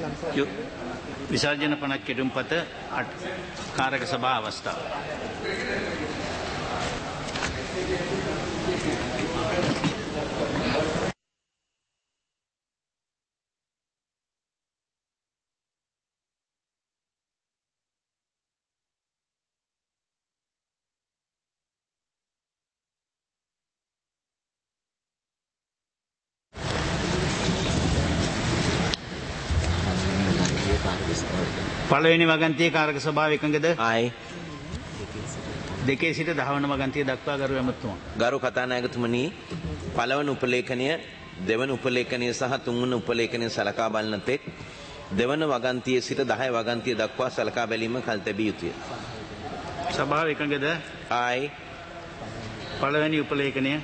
විසර්ජන පනක් කෙටුම්පත කාරක සභා අවස්ථාව. පළවෙනි වගන්තියේ කාරක සභාව එකඟද? ආයි දෙකේ සිට 10 වන වගන්තිය දක්වා ගරු ඇමතුමා. ගරු කතානායකතුමනි, පළවන උපලේඛනය, දෙවන උපලේඛනය සහ තුන්වන උපලේඛනය සලකා බලන තෙක් දෙවන වගන්තියේ සිට 10 වගන්තිය දක්වා සලකා බැලීම කල් තැබිය යුතුය. සභාව එකඟද? ආයි පළවෙනි උපලේඛනය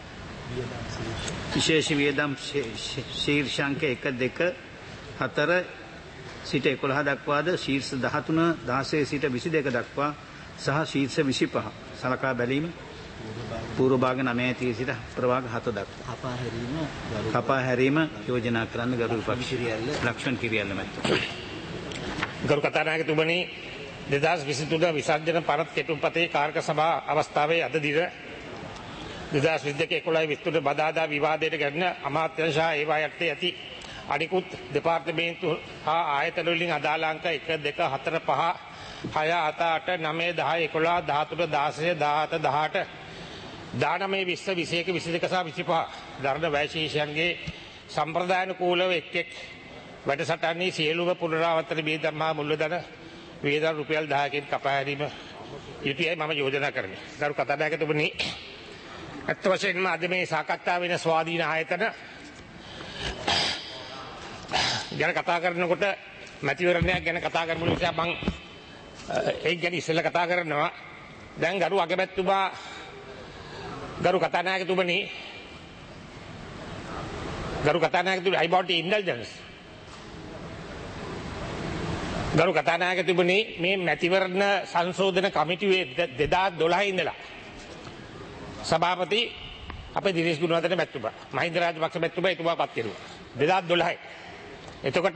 විශේෂ වියදම් ශීර්ෂාංක 1 2 4 සිට 11 දක්වාද ශීර්ෂ 13 16 සිට 22 දක්වා සහ ශීර්ෂ 25 සලකා බැලීම පූර්ව භාග 9 සිට ප්‍රභාග 7 දක්වා කපා හැරීම යෝජනා කරන්න ගරු විපක්ෂ ලක්ෂ්මන් කිරියල්ල මැතිතුමා. ගරු කතානායකතුමනි, 2023 විසර්ජන පනත් කෙටුම්පතේ කාරක සභා අවස්ථාවේ අද දින 2022 විස්තෘත බදාදා විවාදයට ගැටෙන අමාත්‍යාංශ ඒවා යටතේ ඇති අනිකුත් දෙපාර්තමේන්තු හා ආයතන වලින් අදාළ අංක 1 2 4 5 6 7 8 9 10 11 13 16 17 18 19 20 21 22 සහ 25 දරණ වැය ශීර්ෂයන්ගේ සම්ප්‍රදායානුකූලව එක් එක් වැඩසටහනේ සියලුම පුනරාවර්තන වියදම් හා මුල්‍යධන වියදම් රුපියල් 10කින් කපා හැරීම යුතුයයි මම යෝජනා කරමි. ගරු කතානායකතුමනි, අත් වශයෙන්ම අද මේ සාකච්ඡා වෙන ස්වාධීන ආයතන ගැන කතා කරනකොට මැතිවරණයක් ගැන කතා කරමු නිසා මම ඒක ගැන ඉස්සෙල්ලා කතා කරනවා. දැන් ගරු අගමැතිතුමා, ගරු කතානායකතුමනි, I want indulgence. ගරු කතානායකතුමනි, මේ මැතිවරණ සංශෝධන කමිටුවේ 2012 ඉඳලා සභාපති අපේ දිනේෂ් ගුණවර්ධන මැතිතුමා, මහින්ද රාජපක්ෂ මැතිතුමා එතුමා පත් කෙරුවා 2012. එතකොට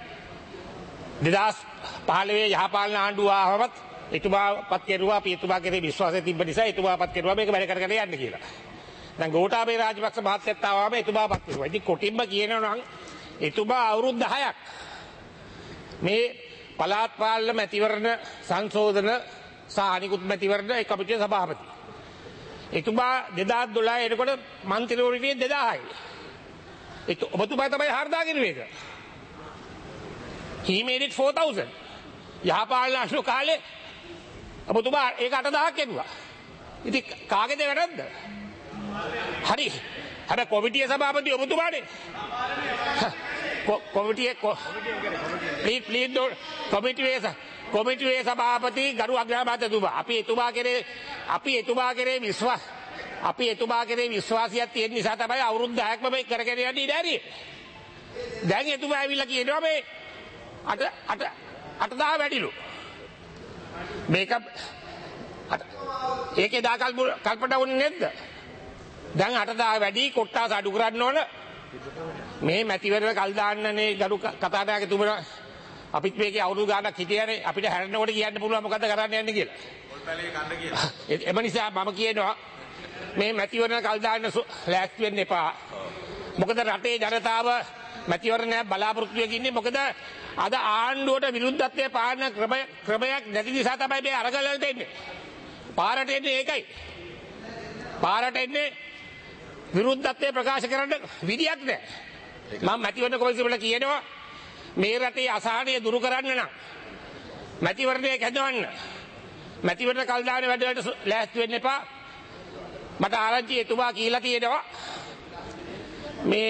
2015 යහපාලන ආණ්ඩුව ආවමත් එතුමා පත් කෙරුවා. අපි එතුමා කෙරේ විශ්වාසය තිබ්බ නිසා එතුමා පත් කෙරුවා මේක වැඩ කරගෙන යන්න කියලා. දැන් ගෝඨාභය රාජපක්ෂ මහත්තයත් ආවම එතුමා පත් කෙරුවා. ඉතින් කොටින්ම කියනවා නම් එතුමා අවුරුදු 10ක් මේ පළාත් පාලන මැතිවරණ සංශෝධන සහ අනිකුත් මැතිවරණ ඒ කමිටුවේ සභාපති. එතුමා 2012 එනකොට මන්ත්‍රීවරු හිටියේ 2000යි. ඔබතුමා තමයි හර්දාගෙන මේක. He made it 4,000. යහපාලන අශු කාලේ ඔබතුමා ඒක 8,000ක් කෙරුවා. ඉතින් කාගේද වැරද්ද? හරි. අර කොමිටියේ සභාපති ඔබතුමානේ. කොමිටියේ සභාපති ගරු අග්‍රාමාත්‍යතුමා. අපි එතුමා කෙරේ විශ්වාසයක් තියෙන නිසා තමයි අවුරුදු 10ක්ම මේ කරගෙන යන්නේ ඉඳ හරි. දැන් එතුමා ඇවිල්ලා කියනවා මේ 8,000 වැඩිලු. මේක ඒකේ කල්පනා වුණේ නැද්ද? දැන් 8,000 වැඩි කොට්ටාස අඩු කරන්න ඕන. මේ මැතිවරණ කල් දාන්නනේ ගරු කතානායකතුමා. අපිත් මේකේ අවුරුදු ගාණක් හිටියනේ. අපිට හැරෙනකොට කියන්න පුළුවන් මොකද්ද කරන්න යන්නේ කියලා. පොල්පැලේ කන්න කියලා. එම නිසා මම කියනවා මේ මැතිවරණ කල් දාන්න ලෑස්ති වෙන්න එපා. මොකද රටේ ජනතාව මැතිවරණයක් බලාපොරොත්තු වෙමින් ඉන්නේ. මොකද අද ආණ්ඩුවට විරුද්ධත්වයේ පාලන ක්‍රමයක් නැති නිසා තමයි මේ අරගලවලට එන්නේ. පාරට එන්නේ ඒකයි. පාරට එන්නේ විරුද්ධත්වයේ ප්‍රකාශ කරන්න විදියක් නැහැ. මම මැතිවරණ කොමිසමට කියනවා මේ රටේ අසහනය දුරු කරන්න නම් මැතිවරණයක් හදවන්න. මැතිවරණ කල් දාන වැඩවලට ලෑස්ති වෙන්න එපා. මට ආරංචි එතුමා කියලා තියෙනවා මේ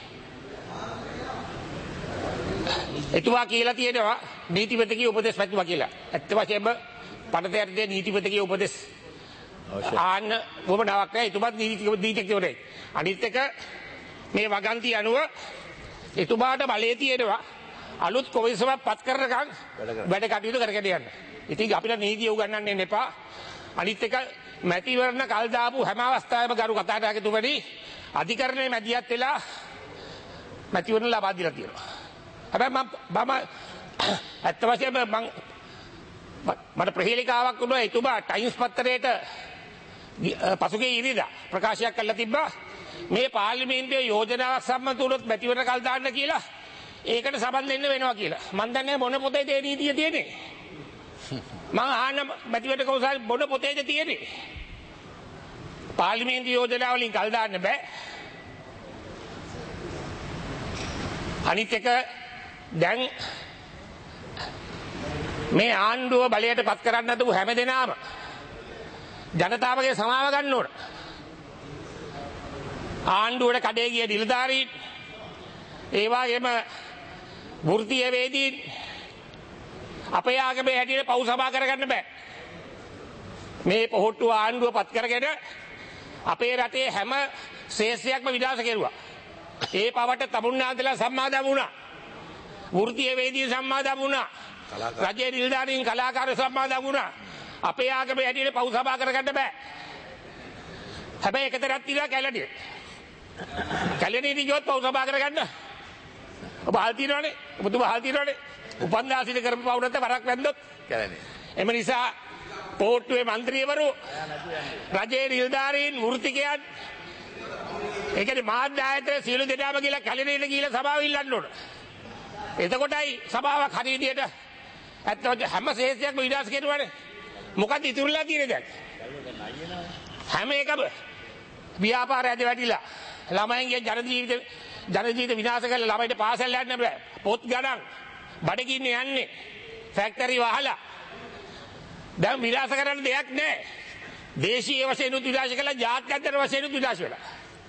නීතිපතිගේ උපදෙස් පැතුවා කියලා. ඇත්ත වශයෙන්ම පනතයටදී නීතිපතිගේ උපදෙස් ආන්න වමනාවක් නැහැ. එතුමාත් නීතිඥවරයෙක්. අනිත් එක මේ වගන්ති අනුව එතුමාට බලය තියෙනවා අලුත් කොමිසමක් පත් කරනකම් වැඩ කටයුතු කරගෙන යන්න. ඉතින් අපිට නීතිය උගන්වන්න එපා. අනිත් එක මැතිවරණ කල් දාපු හැම අවස්ථාවෙම ගරු කතානායකතුමනි අධිකරණයේ මැදිහත් වෙලා මැතිවරණ ලබා දීලා තියෙනවා. හැබැයි මම ඇත්ත වශයෙන්ම මට ප්‍රහේලිකාවක් වුණා එතුමා ටයිම්ස් පත්තරේට පසුගිය ඉරිදා ප්‍රකාශයක් කළා තිබ්බා මේ පාර්ලිමේන්තුවේ යෝජනාවක් සම්මත වුණොත් මැතිවරණ කල් දාන්න කියලා ඒකට සබන් දෙන්න වෙනවා කියලා. මම දන්නේ මොන පොතේද ඒ නීතිය තියෙන්නේ. මම අහන්න මැතිවරණ කෞසල් මොන පොතේද තියෙන්නේ. පාර්ලිමේන්තු යෝජනා වලින් කල් දාන්න බෑ. අනිත් එක දැන් මේ ආණ්ඩුව බලයට පත් කරන්න හදපු හැමදෙනාම ජනතාවගේ සමාව ගන්න ඕන. ආණ්ඩුවට කඩේ ගිය නිලධාරීන් ඒ වගේම වෘත්තීය වේදීන් අපේ ආගමේ හැටියට පව් සභා කරගන්න බෑ. මේ පොහොට්ටු ආණ්ඩුව පත් කරගෙන අපේ රටේ හැම ශේෂයක්ම විනාශ කෙරුවා. ඒ පවට තමුන්නාන්සලා සම්මාදම් වුණා. වෘත්තීය වේදීන් සම්මාදම් වුණා. රජයේ නිලධාරීන් කලාකාර සම්මාදම් වුණා. අපේ ආගමේ හැටියට පව් සභා කරගන්න බෑ. හැබැයි එකතරක් තියලා කැලණිය. කැලණියදී ගියොත් පව් සභා කරගන්න. ඔබ හල් තියනවනේ. ඔබතුමා හල් තියනවනේ. උපන්දාසිට කරපු පව් නැත්නම් වරක් වැන්දොත් කැලණිය. එම නිසා පොට්ටුවේ മന്ത്രിවරු රජයේ නිලධාරීන් වෘත්තිකයන් ඒ කියන්නේ මාධ්‍ය ආයතන සියලු දෙනාම ගිහලා කැලණියට ගිහලා සභාව ඉල්ලන්න ඕන. එතකොටයි සභාවක් හරි විදියට ඇත්තට හැම ශේෂයක්ම විනාශ කෙරුවානේ. මොකද ඉතුරුලා තියෙන්නේ දැන්? හැම එකම ව්‍යාපාරයට වැටිලා ළමයින්ගේ ජන ජීවිත විනාශ කරලා ළමයිට පාසල් යන්න බෑ. පොත් ගණන් බඩගින්නේ යන්නේ. ෆැක්ටරි වහලා දැන් විනාශ කරන්න දෙයක් නැහැ. දේශීය වශයෙන් උත් විනාශ කළා ජාත්‍යන්තර වශයෙන් උත් විනාශ වෙලා.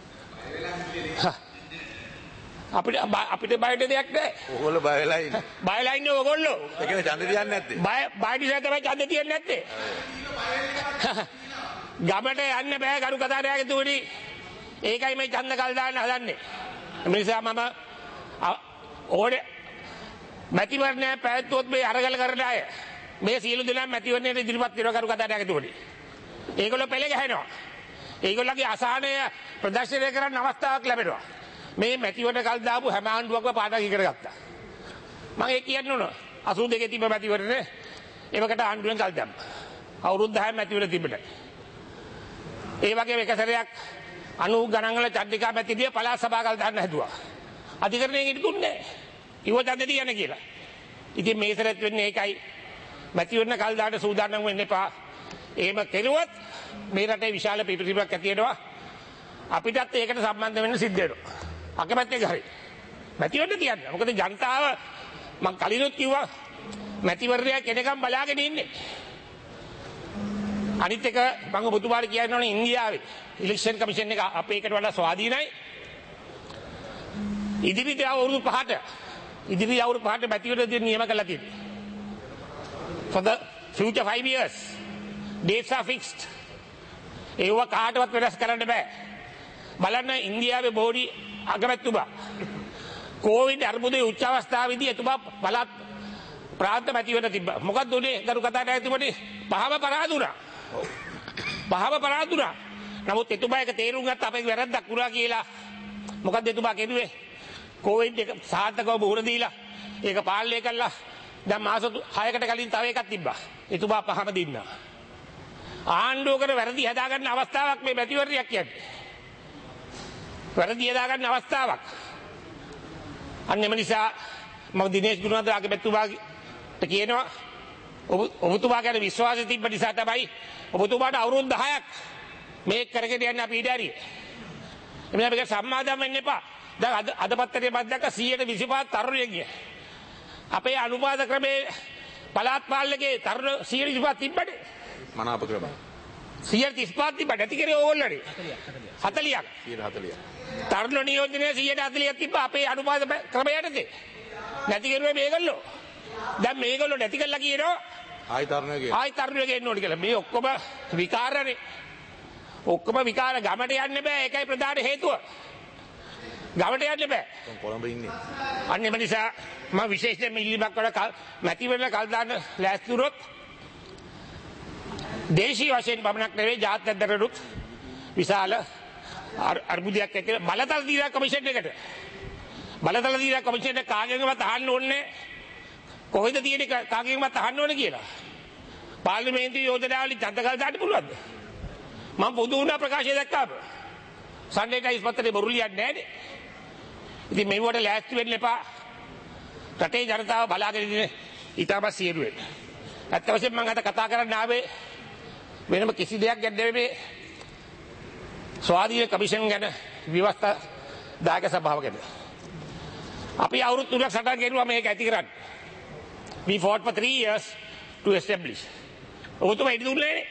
අපිට බයට දෙයක් නැහැ. ඕගොල්ලෝ බය වෙලා ඉන්නේ. බයලා ඉන්නේ ඕගොල්ලෝ. ඒ කියන්නේ ඡන්ද තියන්නේ නැත්තේ. බය නිසා තමයි ඡන්ද තියන්නේ නැත්තේ. ගමට යන්න බෑ ගරු කතානායකතුමනි. ඒකයි මේ ඡන්ද කල් දාන්න හදන්නේ. ඒ නිසා මම ඕනේ මැතිවරණය පැවැත්වුවොත් මේ අරගල කරන අය මේ සියලු දෙනා මැතිවරණයට ඉදිරිපත් වෙනවා කරු කතානායකතුමනි. ඒගොල්ලෝ පෙළ ගැහෙනවා. ඒගොල්ලෝගේ අසහනය ප්‍රදර්ශනය කරන්න අවස්ථාවක් ලැබෙනවා. මේ මැතිවරණ කල් දාපු හැම ආණ්ඩුවක්ම පාඩම් ඉගෙන ගත්තා. මම ඒක කියන්න ඕන 82 තිබ්බ මැතිවරණේ ඒවකට ආණ්ඩුවෙන් කල් දැම්මා. අවුරුදු 10 මැතිවරණ තිබුණා. ඒ වගේම එක සැරයක් 90 ගණන් වල චන්ද්‍රිකා මැතිදිය පළාත් සභා කල් දාන්න හැදුවා. අධිකරණයෙන් ඊට දුන්නේ නැහැ. ඉව ඡන්ද තියන්න කියලා. ඉතින් මේ සැරේත් වෙන්නේ ඒකයි. මැතිවරණ කල් දාන්න සූදානම් වෙන්න එපා. එහෙම කෙරුවොත් මේ රටේ විශාල පිපිරීමක් ඇති වෙනවා. අපිටත් ඒකට සම්බන්ධ වෙන්න සිද්ධ වෙනවා. අකමැත්තෙන් හරි. මැතිවරණ තියන්න. මොකද ජනතාව මම කලිනුත් කිව්වා මැතිවරණයක් එනකම් බලාගෙන ඉන්නේ. අනිත් එක මම ඔබතුමාට කියන්න ඕනේ ඉන්දියාවේ ඉලෙක්ෂන් කමිෂන් එක අපේ එකට වඩා ස්වාධීනයි. ඉදිරියට අවුරුදු 5ට මැතිවරණ නියම කරලා තියෙනවා. For the future 5 years dates are fixed. ඒව කාටවත් වෙනස් කරන්න බෑ. බලන්න ඉන්දියාවේ බෝඩි අගමැතිතුමා කොවිඩ් අර්බුදයේ උච්ච අවස්ථාවේදී එතුමා පළාත් ප්‍රාන්ත මැතිවරණ තිබ්බා. මොකක්ද උනේ ගරු කතානායකතුමනි? පහම පරාද වුණා. නමුත් එතුමා එක තේරුම් ගත්ත අපේ වැරද්දක් වුණා කියලා. මොකක්ද එතුමා කෙරුවේ? කොවිඩ් එක සාර්ථකව බෝර දීලා ඒක පාලනය කළා. දැන් මාස 6කට කලින් තව එකක් තිබ්බා. එතුමා පහම දින්නා. ආණ්ඩුවකට වැරදි හදාගන්න අවස්ථාවක් මේ මැතිවරණයක් කියන්නේ. වැරදි හදාගන්න අවස්ථාවක්. අන්න එම නිසා මම දිනේෂ් ගුණවර්ධන අගමැතිතුමාට කියනවා ඔබතුමා ගැන විශ්වාසය තිබ්බ නිසා තමයි ඔබතුමාට අවුරුදු 10ක් මේක කරගෙන යන්න අපි ඉඩ ඇරියේ. එමුනා මේක සම්මාදම් වෙන්න එපා. දැන් අද පත්තරේ මම දැක්ක 125 තරුණිය ගියා. අපේ අනුපාත ක්‍රමේ පළාත් පාලනයේ තරුණ 125 තිබ්බනේ. මනාප ක්‍රම 135 තිබ්බ නැති කරේ ඕගොල්ලෝනේ 40ක්. තරුණ නියෝජනයේ 140ක් තිබ්බ අපේ අනුපාත ක්‍රමයටදී. නැති කරුවේ මේගොල්ලෝ. දැන් මේගොල්ලෝ නැති කළා කියනවා ආයි තරුණයෝ ගේන්න ඕනේ කියලා. මේ ඔක්කොම විකාරනේ. ඔක්කොම විකාර ගමට යන්න බෑ. ඒකයි ප්‍රධාන හේතුව. ගමට යන්න බෑ. කොළඹ ඉන්නේ. අන්න ඒ නිසා මම විශේෂයෙන්ම ඉල්ලීමක් කරලා මැතිවරණ කල් දාන්න ලෑස්ති වුණොත් දේශීය වශයෙන් පමණක් නෙවෙයි ජාත්‍යන්තරරුත් විශාල අර්බුදයක් ඇති බලතල් දීලා කමිෂන් එකට බලතල දින කොමිෂන් එක කාගෙන්වත් අහන්න ඕනේ කොහෙද තියෙන්නේ කාගෙන්වත් අහන්න ඕනේ කියලා. පාර්ලිමේන්තු යෝජනාවලින් චන්දකල් දාන්න පුළුවන්ද? මම පොදු වුණා ප්‍රකාශය දැක්කාම. සන්ඩේ ටයිම්ස් පත්තරේ බොරු ලියන්නේ නැහැනේ. ඉතින් මේවට ලෑස්ති වෙන්න එපා. රටේ ජනතාව බලාගෙන ඉන්නේ ඊටම සියලුවෙන්. ඇත්ත වශයෙන්ම මම අද කතා කරන්න ආවේ වෙනම කිසි දෙයක් ගැන නෙවෙයි. ස්වාධීන කමිෂන් ගැන ව්‍යවස්ථා දායක සභාව ගැන. අපි අවුරුදු 3ක් සටන් ගෙරුවා මේක ඇති කරන්න. We fought for 3 years to establish. ඔබතුමා ඉදි දුන්නේ නේ.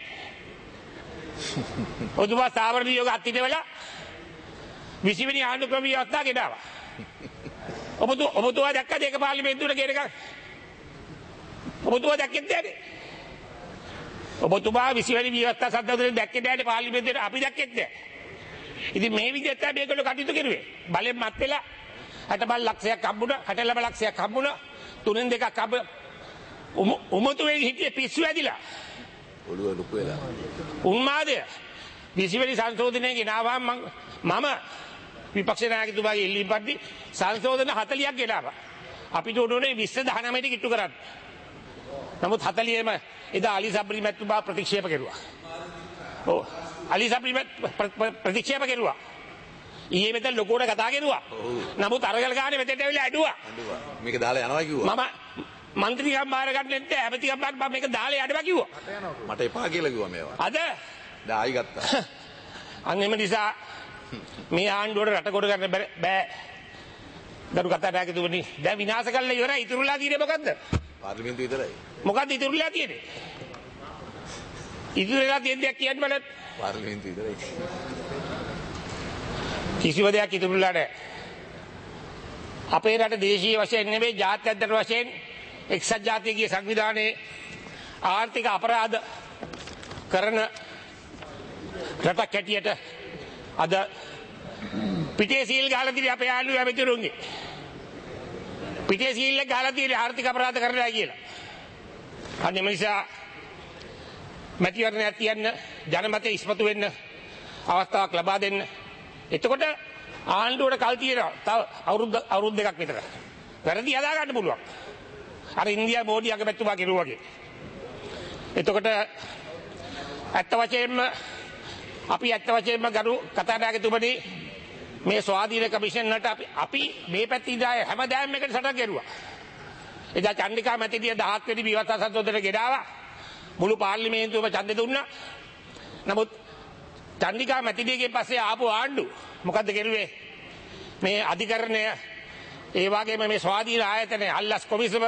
ඔබතුමා ස්ථාවර නියෝග අත්හිට වෙලා 20 වෙනි ආණ්ඩු ක්‍රම ව්‍යවස්ථා ගෙනාවා. ඔබතුමා දැක්කද ඒක පාර්ලිමේන්තුවට ගෙන එකක්? ඔබතුමා දැක්කේ නැද්ද? ඔබතුමා 20 වෙනි ව්‍යවස්ථා සම්බන්ධයෙන් දැක්කේ නැහැ පාර්ලිමේන්තුවේ අපි දැක්කෙත් නැහැ. ඉතින් මේ විදිහට තමයි මේගොල්ලෝ කටයුතු කරුවේ. බලෙන් මත් වෙලා 60 ලක්ෂයක් හම්බුණා, 69 ලක්ෂයක් හම්බුණා, 3න් 2ක් හම්බ උමතුවේ හිටියේ පිස්සු ඇදිලා. ඔළුව ලොකු වෙලා. උන්මාදය 20 වෙනි සංශෝධනයේ ගෙනාවා මම විපක්ෂ නායකතුමාගේ ඉල්ලීම් පරිදි සංශෝධන 40ක් ගෙනාවා. අපිට උඩුනේ 20 19ට කිට්ටු කරන්න. නමුත් 40ෙම එදා අලි සබ්රි මැතිතුමා ප්‍රතික්ෂේප කෙරුවා. ඔව් අලි සබ්රි ප්‍රතික්ෂේප කෙරුවා. ඊයේ මෙතන ලොකුවට කතා කෙරුවා. නමුත් අරගල ගානේ මෙතෙන්ට ඇවිල්ලා ඇඩුවා. මේක දාලා යනවා කිව්වා. මම මන්ත්‍රීකම් බාර ගන්න නැත්නම් ඇමතිකම් බාර මම මේක දාලා යඩවා කිව්වා. මට එපා කියලා කිව්වා මේවා. අද දැන් ආයි ගත්තා. අන්න එම නිසා මේ ආණ්ඩුවට රට කොට ගන්න බෑ. දරු කතා නායකතුමනි දැන් විනාශ කළා ඉවරයි. ඉතුරුලා තියෙන්නේ මොකද්ද? පාර්ලිමේන්තුව විතරයි. මොකද්ද ඉතුරුලා තියෙන්නේ? ඉතුරුලා තියෙන දෙයක් කියන්න බලන්න. පාර්ලිමේන්තුව විතරයි. කිසිම දෙයක් ඉතුරුලා නැහැ. අපේ රට දේශීය වශයෙන් නෙවෙයි ජාත්‍යන්තර වශයෙන් එක්සත් ජාතීන්ගේ සංවිධානයේ ආර්ථික අපරාධ කරන රටක් හැටියට අද පිටේ සීල් ගහලා තියෙන අපේ ආණ්ඩුවේ ඇමතිවරුන්ගේ පිටේ සීල් එක ගහලා තියෙන ආර්ථික අපරාධ කරලා කියලා. අන්න ඒ නිසා මැතිවරණයක් තියන්න ජනමතය ඉස්මතු වෙන්න අවස්ථාවක් ලබා දෙන්න. එතකොට ආණ්ඩුවට කල් තියෙනවා. තව අවුරුදු දෙකක් විතර. වැරදි හදා ගන්න පුළුවන්. අර ඉන්දියා මෝඩි අගමැතිතුමා කිව්වා වගේ. එතකොට ඇත්ත වශයෙන්ම ගරු කතානායකතුමනි මේ ස්වාධීන කමිෂන් වලට අපි මේ පැත්තේ ඉඳලා හැමදාම එකට සටන් කරුවා. එදා චන්ද්‍රිකා මැතිණිය 17 වෙනි විවස්ථා සංශෝධනය ගෙනාවා. මුළු පාර්ලිමේන්තුවම ඡන්දෙ දුන්නා. නමුත් චන්ද්‍රිකා මැතිණියගෙන් පස්සේ ආපු ආණ්ඩු මොකද්ද කරුවේ? මේ අධිකරණය ඒ වගේම මේ ස්වාධීන ආයතන අල්ලස් කොමිසම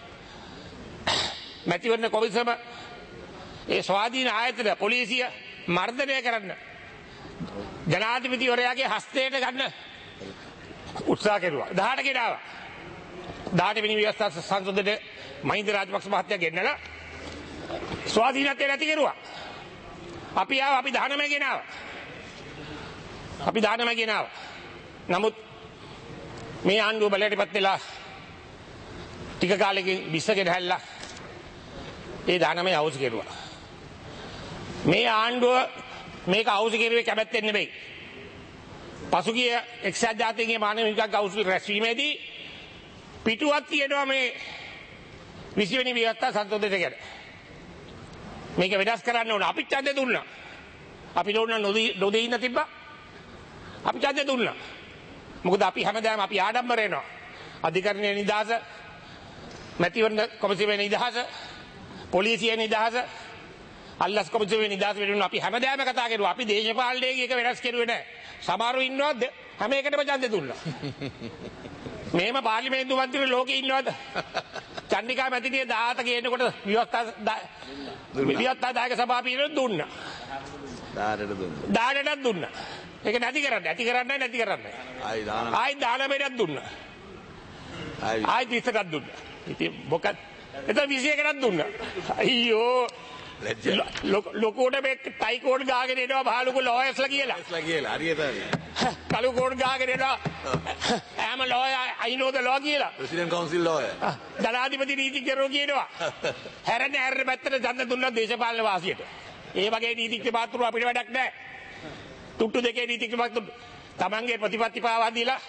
මැතිවරණ කොමිසම ඒ ස්වාධීන ආයතන පොලිසිය මර්ධනය කරන්න ජනාධිපතිවරයාගේ හස්තයට ගන්න උත්සාහ කෙරුවා. 18 ගෙනාවා. 18 වෙනි ව්‍යවස්ථා සංශෝධනයේ මහින්ද රාජපක්ෂ මහත්තයා ගෙන්නලා ස්වාධීනත්වය නැති කෙරුවා. අපි 19 ගෙනාවා. අපි 19 ගෙනාවා. නමුත් මේ ආණ්ඩුව බලයටපත් වෙලා ටික කාලෙකින් 20 ගෙනහැල්ලා ඒ 19 අවුස් කෙරුවා. මේ ආණ්ඩුව මේක අවුස් කෙරුවේ කැමැත්තෙන් නෙවෙයි. පසුගිය එක්සත් ජාතීන්ගේ මානවික කවුන්සිල් රැස්වීමේදී පිටුවක් තියෙනවා මේ 20 වෙනි ව්‍යවස්ථා සංශෝධනය ගැන. මේක වෙනස් කරන්න ඕන. අපි ඡන්දය දුන්නා. අපි නොදී ඉන්න තිබ්බා. අපි ඡන්දය දුන්නා. මොකද අපි හැමදාම අපි ආඩම්බර වෙනවා. අධිකරණයේ නිදහස, මැතිවරණ කොමිසමේ නිදහස, පොලිසියේ නිදහස, අල්ලස් කොමිසමේ නිදහස වෙනුවෙන් අපි හැමදාම කතා කරුවා. අපි දේශපාලනයේ එක වෙනස් කරුවේ නැහැ. සමහරව ඉන්නවද හැම එකටම ඡන්දය දුන්නා. මේම පාර්ලිමේන්තු මන්ත්‍රී ලෝකේ ඉන්නවද? චන්ද්‍රිකා මැතිණිය 17 ගේනකොට විවස්ථා දායක සභාව පිළිවෙල දුන්නා. 18ට දුන්නා. 18ටත් දුන්නා. ඒක නැති කරන්නේ. ආයි 19ටත් දුන්නා. ආයි 30ටත් දුන්නා. ඉතින් මොකක්ද? එතන 21ටත් දුන්නා. අයියෝ ලොකෝට මේ ටයි කෝඩ් ගාගෙන එනවා බහලුකු ලෝයර්ස්ලා කියලා. හරියට හරි. කළු කෝඩ් ගාගෙන එනවා. I'm a lawyer, I know the law කියලා. President counsel lawyer. ජනාධිපති නීතිඥයෝ කියනවා. හැරෙන්න පැත්තට ඡන්ද දුන්නා දේශපාලන වාසියට. ඒ වගේ නීතිඥ පාත්‍රව අපිට වැඩක් නැහැ. තුට්ටු දෙකේ නීතිඥ පාත්‍ර තමන්ගේ ප්‍රතිපත්ති පාවා දීලා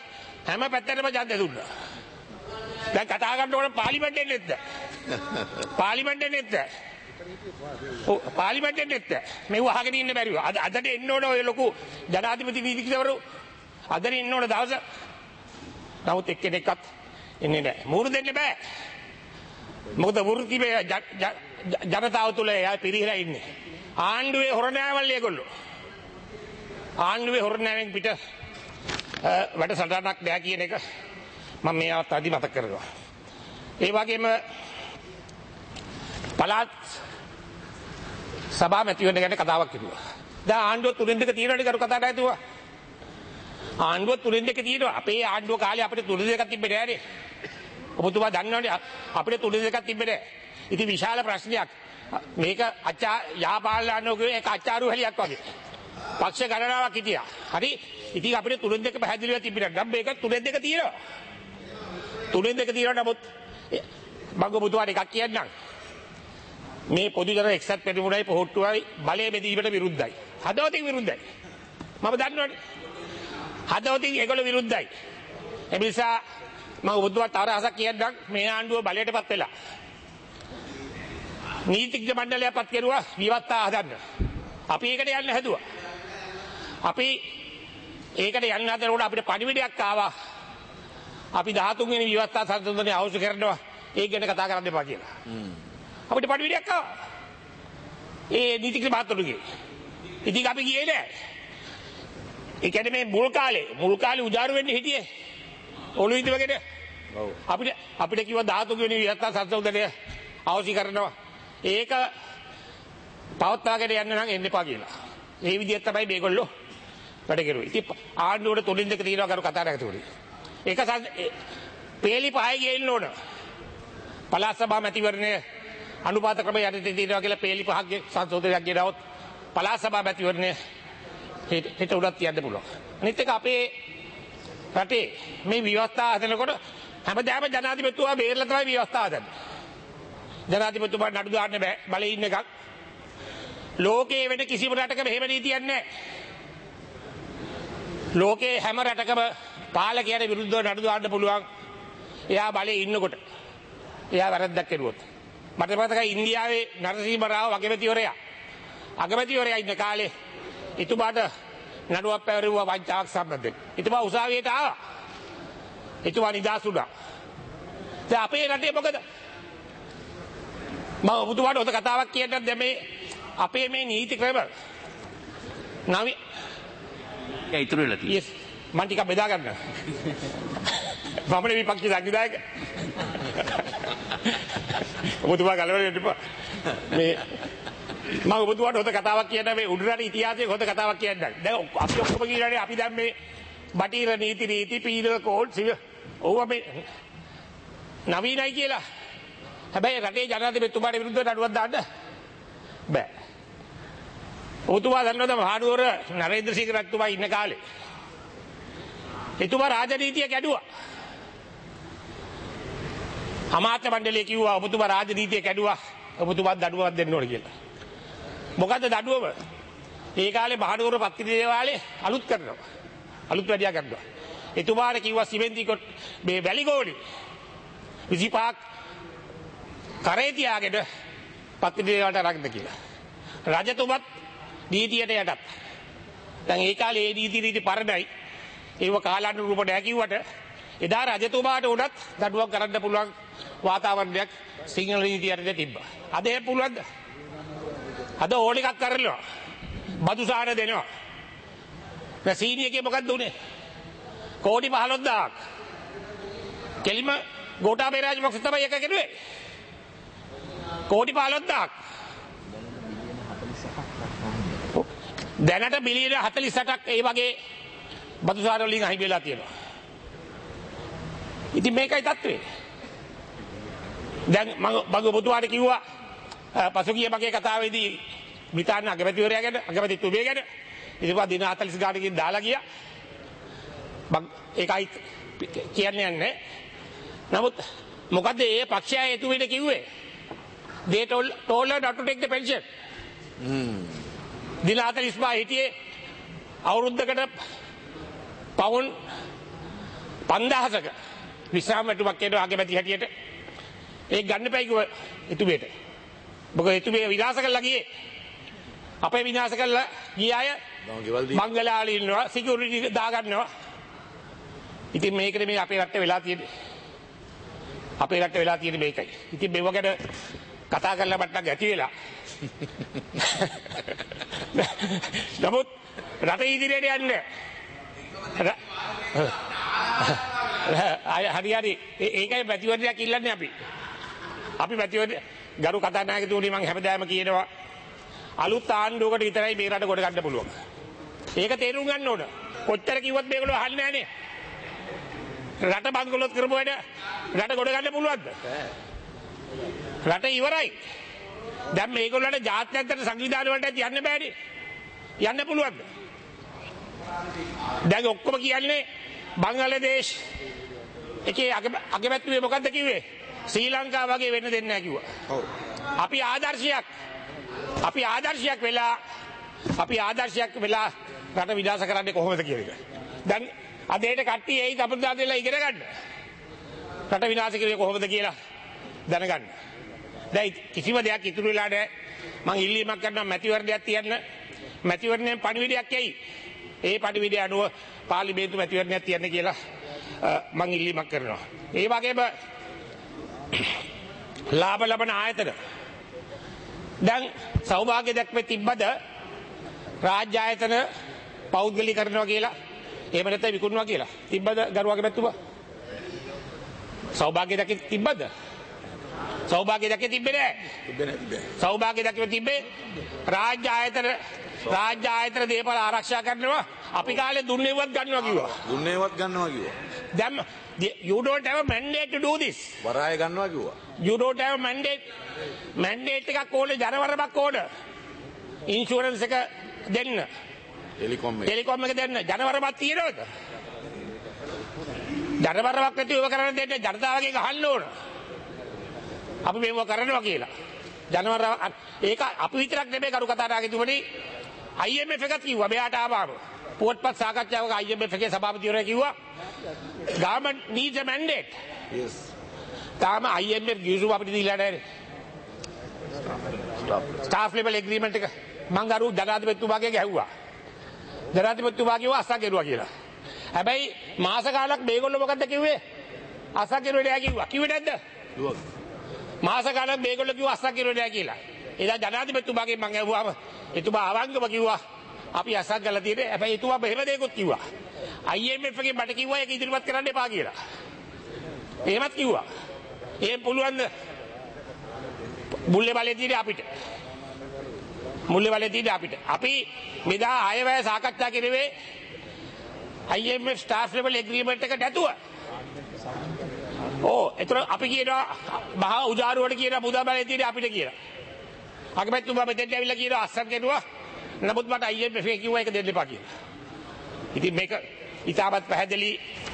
හැම පැත්තටම ඡන්දය දුන්නා. දැන් කතා කරනකොට පාර්ලිමේන්තෙන් නෙද්ද? පාර්ලිමේන්තෙන් නෙද්ද? ඔව් පාර්ලිමේන්තෙන් නෙද්ද? මේව අහගෙන ඉන්න බැරිව. අදට එන්න ඕන ඔය ලොකු ජනාධිපති නීතිඥවරු අදට එන්න ඕන දවස. නමුත් එක්කෙනෙක්වත් එන්නේ නැහැ. මුහුණු දෙන්න බෑ. මොකද වෘත්තීය ජනතාව තුළ එයා පිරිහිලා ඉන්නේ. ආණ්ඩුවේ හොරනෑවල් ඒගොල්ලෝ. ආණ්ඩුවේ හොරනෑවෙන් පිට වැඩසටහනක් නෑ කියන එක මම මේ අවස්ථාවේදී මතක් කරනවා. ඒ වගේම පළාත් සභා මැතිවරණ ගැන කතාවක් කිව්වා. දැන් ආණ්ඩුව තුලින් දෙක තියෙනවනේ කරු කතාවට ඇතුවා. ආණ්ඩුව තුලින් දෙක තියෙනවා. අපේ ආණ්ඩුව කාලේ අපිට තුලින් දෙකක් තිබ්බේ නෑනේ. ඔබතුමා දන්නවනේ අපිට තුලින් දෙකක් තිබ්බේ නෑ. ඉතින් විශාල ප්‍රශ්නයක්. මේක යාපාලනෝගේ එක අච්චාරු හැලියක් වගේ. පක්ෂ ගණනාවක් හිටියා. හරි. ඉතින් අපිට තුලින් දෙක පැහැදිලිව තිබුණා. නම් මේක තුලින් දෙක තියෙනවා. තුලින් දෙක තියෙනවා නමුත් මම ඔබතුමාට එකක් කියන්නම්. මේ පොදු ජන එක්සත් පෙරමුණයි පොහොට්ටුවයි බලය බෙදීමට විරුද්ධයි. හදවතින් විරුද්ධයි. මම දන්නවනේ. හදවතින් ඒගොල්ලෝ විරුද්ධයි. ඒ නිසා මම ඔබතුමාට තරහසක් කියන්නම් මේ ආණ්ඩුව බලයටපත් වෙලා. නීතිඥ මණ්ඩලයපත් කෙරුවා විවස්ථා හදන්න. අපි ඒකට යන්න හැදුවා. අපි ඒකට යන්න හදනකොට අපිට පණිවිඩයක් ආවා. අපි 13 වෙනි විවස්ථා සංශෝධනය අවශ්‍ය කරනවා. ඒක ගැන කතා කරන්න එපා කියලා. අපිට පණිවිඩයක් ආවා. ඒ නීතිඥ මහතුරුගේ. ඉතින් අපි ගියේ නෑ. ඒ කියන්නේ මේ මුල් කාලේ උජාරු වෙන්න හිටියේ. ඔළුව ඉදවගෙන. ඔව්. අපිට කිව්වා 13 වෙනි විවස්ථා සංශෝධනය අවශ්‍ය කරනවා. ඒක පවත්වාගෙන යන්න නම් එන්න එපා කියලා. මේ විදිහට තමයි මේගොල්ලෝ වැඩ කෙරුවේ. ඉතින් ආණ්ඩුවට තුලින් දෙක තියෙනවා කරු කතා නැතුනේ. ඒක පේලි පහයි ගේන්න ඕන. පළාත් සභා මැතිවරණයේ අනුපාත ක්‍රමය යටතේ තියෙනවා කියලා පේලි පහක් සංශෝධනයක් ගෙනවොත් පළාත් සභා මැතිවරණයේ හිට උඩක් තියන්න පුළුවන්. අනිත් එක අපේ රටේ මේ ව්‍යවස්ථා හදනකොට හැමදාම ජනාධිපතිතුමා බේරලා තමයි ව්‍යවස්ථා හදන්නේ. ජනාධිපතිතුමාට නඩු දාන්න බෑ බලේ ඉන්න එකක්. ලෝකයේ වෙන කිසිම රටක මෙහෙම නීතියක් නැහැ. ලෝකයේ හැම රටකම පාලකයන්ට විරුද්ධව නඩු දාන්න පුළුවන්. එයා බලේ ඉන්නකොට. එයා වැරද්දක් කරුවොත්. මට මතකයි ඉන්දියාවේ නරසිංහ රාව අගමැතිවරයා ඉන්න කාලේ එතුමාට නඩුවක් පැවරුවා වංචාවක් සම්බන්ධයෙන්. එතුමා උසාවියට ආවා. එතුමා නිදහස් වුණා. දැන් අපේ රටේ මොකද? මම ඔබතුමාට ඔත කතාවක් කියන්නත් දැන් මේ අපේ මේ නීති ක්‍රම ඉතුරු වෙලා තියෙනවා. yes මම ටිකක් බෙදා ගන්න. මමනේ විපක්ෂ සංවිධායක. ඔබතුමා ගලවන්න එපා. මේ මම ඔබතුමාට ඔත කතාවක් කියන්න මේ උඩරට ඉතිහාසයේ ඔත කතාවක් කියන්න. දැන් අපි ඔක්කොම කියලානේ අපි දැන් මේ බටහිර නීති පීනල් කෝඩ් ඕවා මේ නවීනයි කියලා. හැබැයි රටේ ජනාධිපතිතුමාට විරුද්ධව නඩුවක් දාන්න බෑ. ඔබතුමා දන්නවද මහනුවර නරේන්ද්‍රසිංහ රජතුමා ඉන්න කාලේ එතුමා රාජනීතිය කැඩුවා. අමාත්‍ය මණ්ඩලය කිව්වා ඔබතුමා රාජනීතිය කැඩුවා. ඔබතුමාට දඩුවමක් දෙන්න ඕන කියලා. මොකද්ද දඩුවම? ඒ කාලේ මහනුවර පත්තිනි දේවාලේ අලුත් කරනවා. අලුත් වැඩියා කරනවා. එතුමාට කිව්වා සිමෙන්ති කොට මේ වැලිගෝඩි 25ක් කරේ තියාගෙන පත්තිනි දේවාලට රකින්න කියලා. රජතුමත් නීතියට යටත්. දැන් ඒ කාලේ ඒ නීති පරණයි. ඒව කාලානුරූප නැහැ කිව්වට එදා රජතුමාට උනත් දඩුවම් කරන්න පුළුවන් වාතාවරණයක් සිංහල නීතියට තිබ්බා. අද ඒ පුළුවන්ද? අද ඕන එකක් කරනවා. බදු සාහන දෙනවා. දැන් සීනියකේ මොකක්ද උනේ? කෝටි 15000ක්. කෙලිම ගෝඨාභය රාජපක්ෂ තමයි එක කෙරුවේ. කෝටි 15000ක්. දැනට බිලියන 48ක් ඒ වගේ බදු සාහන වලින් අහිමි වෙලා තියෙනවා. ඉතින් මේකයි තත්ත්වය. දැන් මම ඔබතුමාට කිව්වා පසුගිය මගේ කතාවේදී බ්‍රිතාන්‍ය අගමැතිවරයා ගැන අගමැතිතුමිය ගැන ඉතින් දින 40 ගානකින් දාලා ගියා. මම ඒකයි කියන්නේ නැහැ. නමුත් මොකද ඒ පක්ෂය එතුමිට කිව්වේ? they told her not to take the pension. දින 45 හිටියේ අවුරුද්දකට පවුන් 5000ක විශ්‍රාම වැටුපක් එනවා අගමැති හැටියට. ඒක ගන්න එපයි කිව්ව එතුමියට. මොකද එතුමිය විනාශ කළා ගියේ. අපේ විනාශ කළා ගිය අය මංගලාලි ඉන්නවා සිකියුරිටි දාගන්නවා. ඉතින් මේකනේ මේ අපේ රටේ වෙලා තියෙන්නේ. අපේ රටේ වෙලා තියෙන්නේ මේකයි. ඉතින් මේව ගැන කතා කරලා මට ගැටි වෙලා. නමුත් රට ඉදිරියට යන්නේ. හරි ඒකයි පැතිවරණයක් ඉල්ලන්නේ අපි. අපි පැතිවරණ ගරු කතානායකතුමනි මම හැමදාම කියනවා අලුත් ආණ්ඩුවකට විතරයි මේ රට ගොඩ ගන්න පුළුවන්. ඒක තේරුම් ගන්න ඕන. කොච්චර කිව්වත් මේගොල්ලෝ අහන්නේ නැහනේ. රට බංගලොත් කරපු වැඩ රට ගොඩ ගන්න පුළුවන්ද? රට ඉවරයි. දැන් මේගොල්ලන්ට ජාත්‍යන්තර සංවිධාන වලට යන්න බෑනේ. යන්න පුළුවන්ද? දැන් ඔක්කොම කියන්නේ බංගලාදේශ එකේ අගමැතිතුමේ මොකද්ද කිව්වේ? ශ්‍රී ලංකාව වගේ වෙන්න දෙන්නේ නැහැ කිව්වා. ඔව්. අපි ආදර්ශයක් වෙලා රට විනාශ කරන්නේ කොහොමද කියන එක. දැන් අදේට කට්ටිය එයි අපිට දෙලා ඉගෙන ගන්න. රට විනාශ කරේ කොහොමද කියලා දැනගන්න. දැන් කිසිම දෙයක් ඉතුරු වෙලා නැහැ. මං ඉල්ලීමක් කරනවා මැතිවරණයක් තියන්න. මැතිවරණයෙන් පණිවිඩයක් එයි. ඒ පණිවිඩය අනුව පාර්ලිමේන්තු මැතිවරණයක් තියන්න කියලා මං ඉල්ලීමක් කරනවා. ඒ වගේම ලාභ ලබන ආයතන දැන් සෞභාග්‍ය දැක්මේ තිබ්බද රාජ්‍ය ආයතන පෞද්ගලීකරණවා කියලා එහෙම නැත්නම් විකුණනවා කියලා තිබ්බද ගරුවගේ මැතිතුමා? සෞභාග්‍ය දැක්කේ තිබ්බද? සෞභාග්‍ය දැක්කේ තිබ්බේ නැහැ. සෞභාග්‍ය දැක්කේ තිබ්බේ රාජ්‍ය ආයතන දේපල ආරක්ෂා කරනවා. අපි කාලේ දුන්නේවත් ගන්නවා කිව්වා. දැන් you don't have a mandate to do this. වරාය ගන්නවා කිව්වා. You don't have a mandate එකක් ඕනේ ජනවරමක් ඕනේ. ඉන්ෂුරන්ස් එක දෙන්න. ටෙලිකොම් එක දෙන්න. ජනවරමක් තියෙනවද? ජනවරමක් නැතිව කරන්න දෙන්න ජනතාවගේ ගහන්න ඕන. අපි මේව කරනවා කියලා. ජනවර ඒක අපි විතරක් නෙමෙයි කරු කතානායකතුමනි IMF එකත් කිව්වා මෙයාට ආවම. පුවත්පත් සාකච්ඡාවක IMF එකේ සභාපතිවරයා කිව්වා government needs a mandate. Yes. තාම IMF ගිවිසුම අපිට දීලා නැහැ. staff level agreement එක මං ගරු ජනාධිපතිතුමාගේ ගැහුවා. ජනාධිපතිතුමා කිව්වා අස්සක් ගෙරුවා කියලා. හැබැයි මාස කාලක් මේගොල්ලෝ මොකද්ද කිව්වේ? අස්සක් ගෙරුවේ නැහැ කිව්වා. කිව්වේ නැද්ද? මාස කාලක් මේගොල්ලෝ කිව්වා අස්සක් ගෙරුවේ නැහැ කියලා. එදා ජනාධිපතිතුමාගෙන් මං ඇහුවාම එතුමා අවංගව කිව්වා අපි අස්සක් ගලලා තියෙන්නේ. හැබැයි එතුමා බෙහෙම දෙයක්ත් කිව්වා. IMF එකෙන් මට කිව්වා ඒක ඉදිරිපත් කරන්න එපා කියලා. එහෙමත් කිව්වා. එහෙම පුළුවන්ද? මුල්ලේ බලේ තියෙන්නේ අපිට. අපි මෙදා ආයවැය සාකච්ඡා කරුවේ IMF staff level agreement එක නැතුව. ඒතර අපි කියනවා මහා උජාරුවට කියන මුදා බලේ තියෙන්නේ අපිට කියලා. අගමැතිතුමා මෙතෙන්ට ඇවිල්ලා කියනවා අස්සක් ගෙනුවා. නමුත් මට IMF එක කිව්වා ඒක දෙන්න එපා කියලා. ඉතින් මේක ඉතාමත් පැහැදිලි.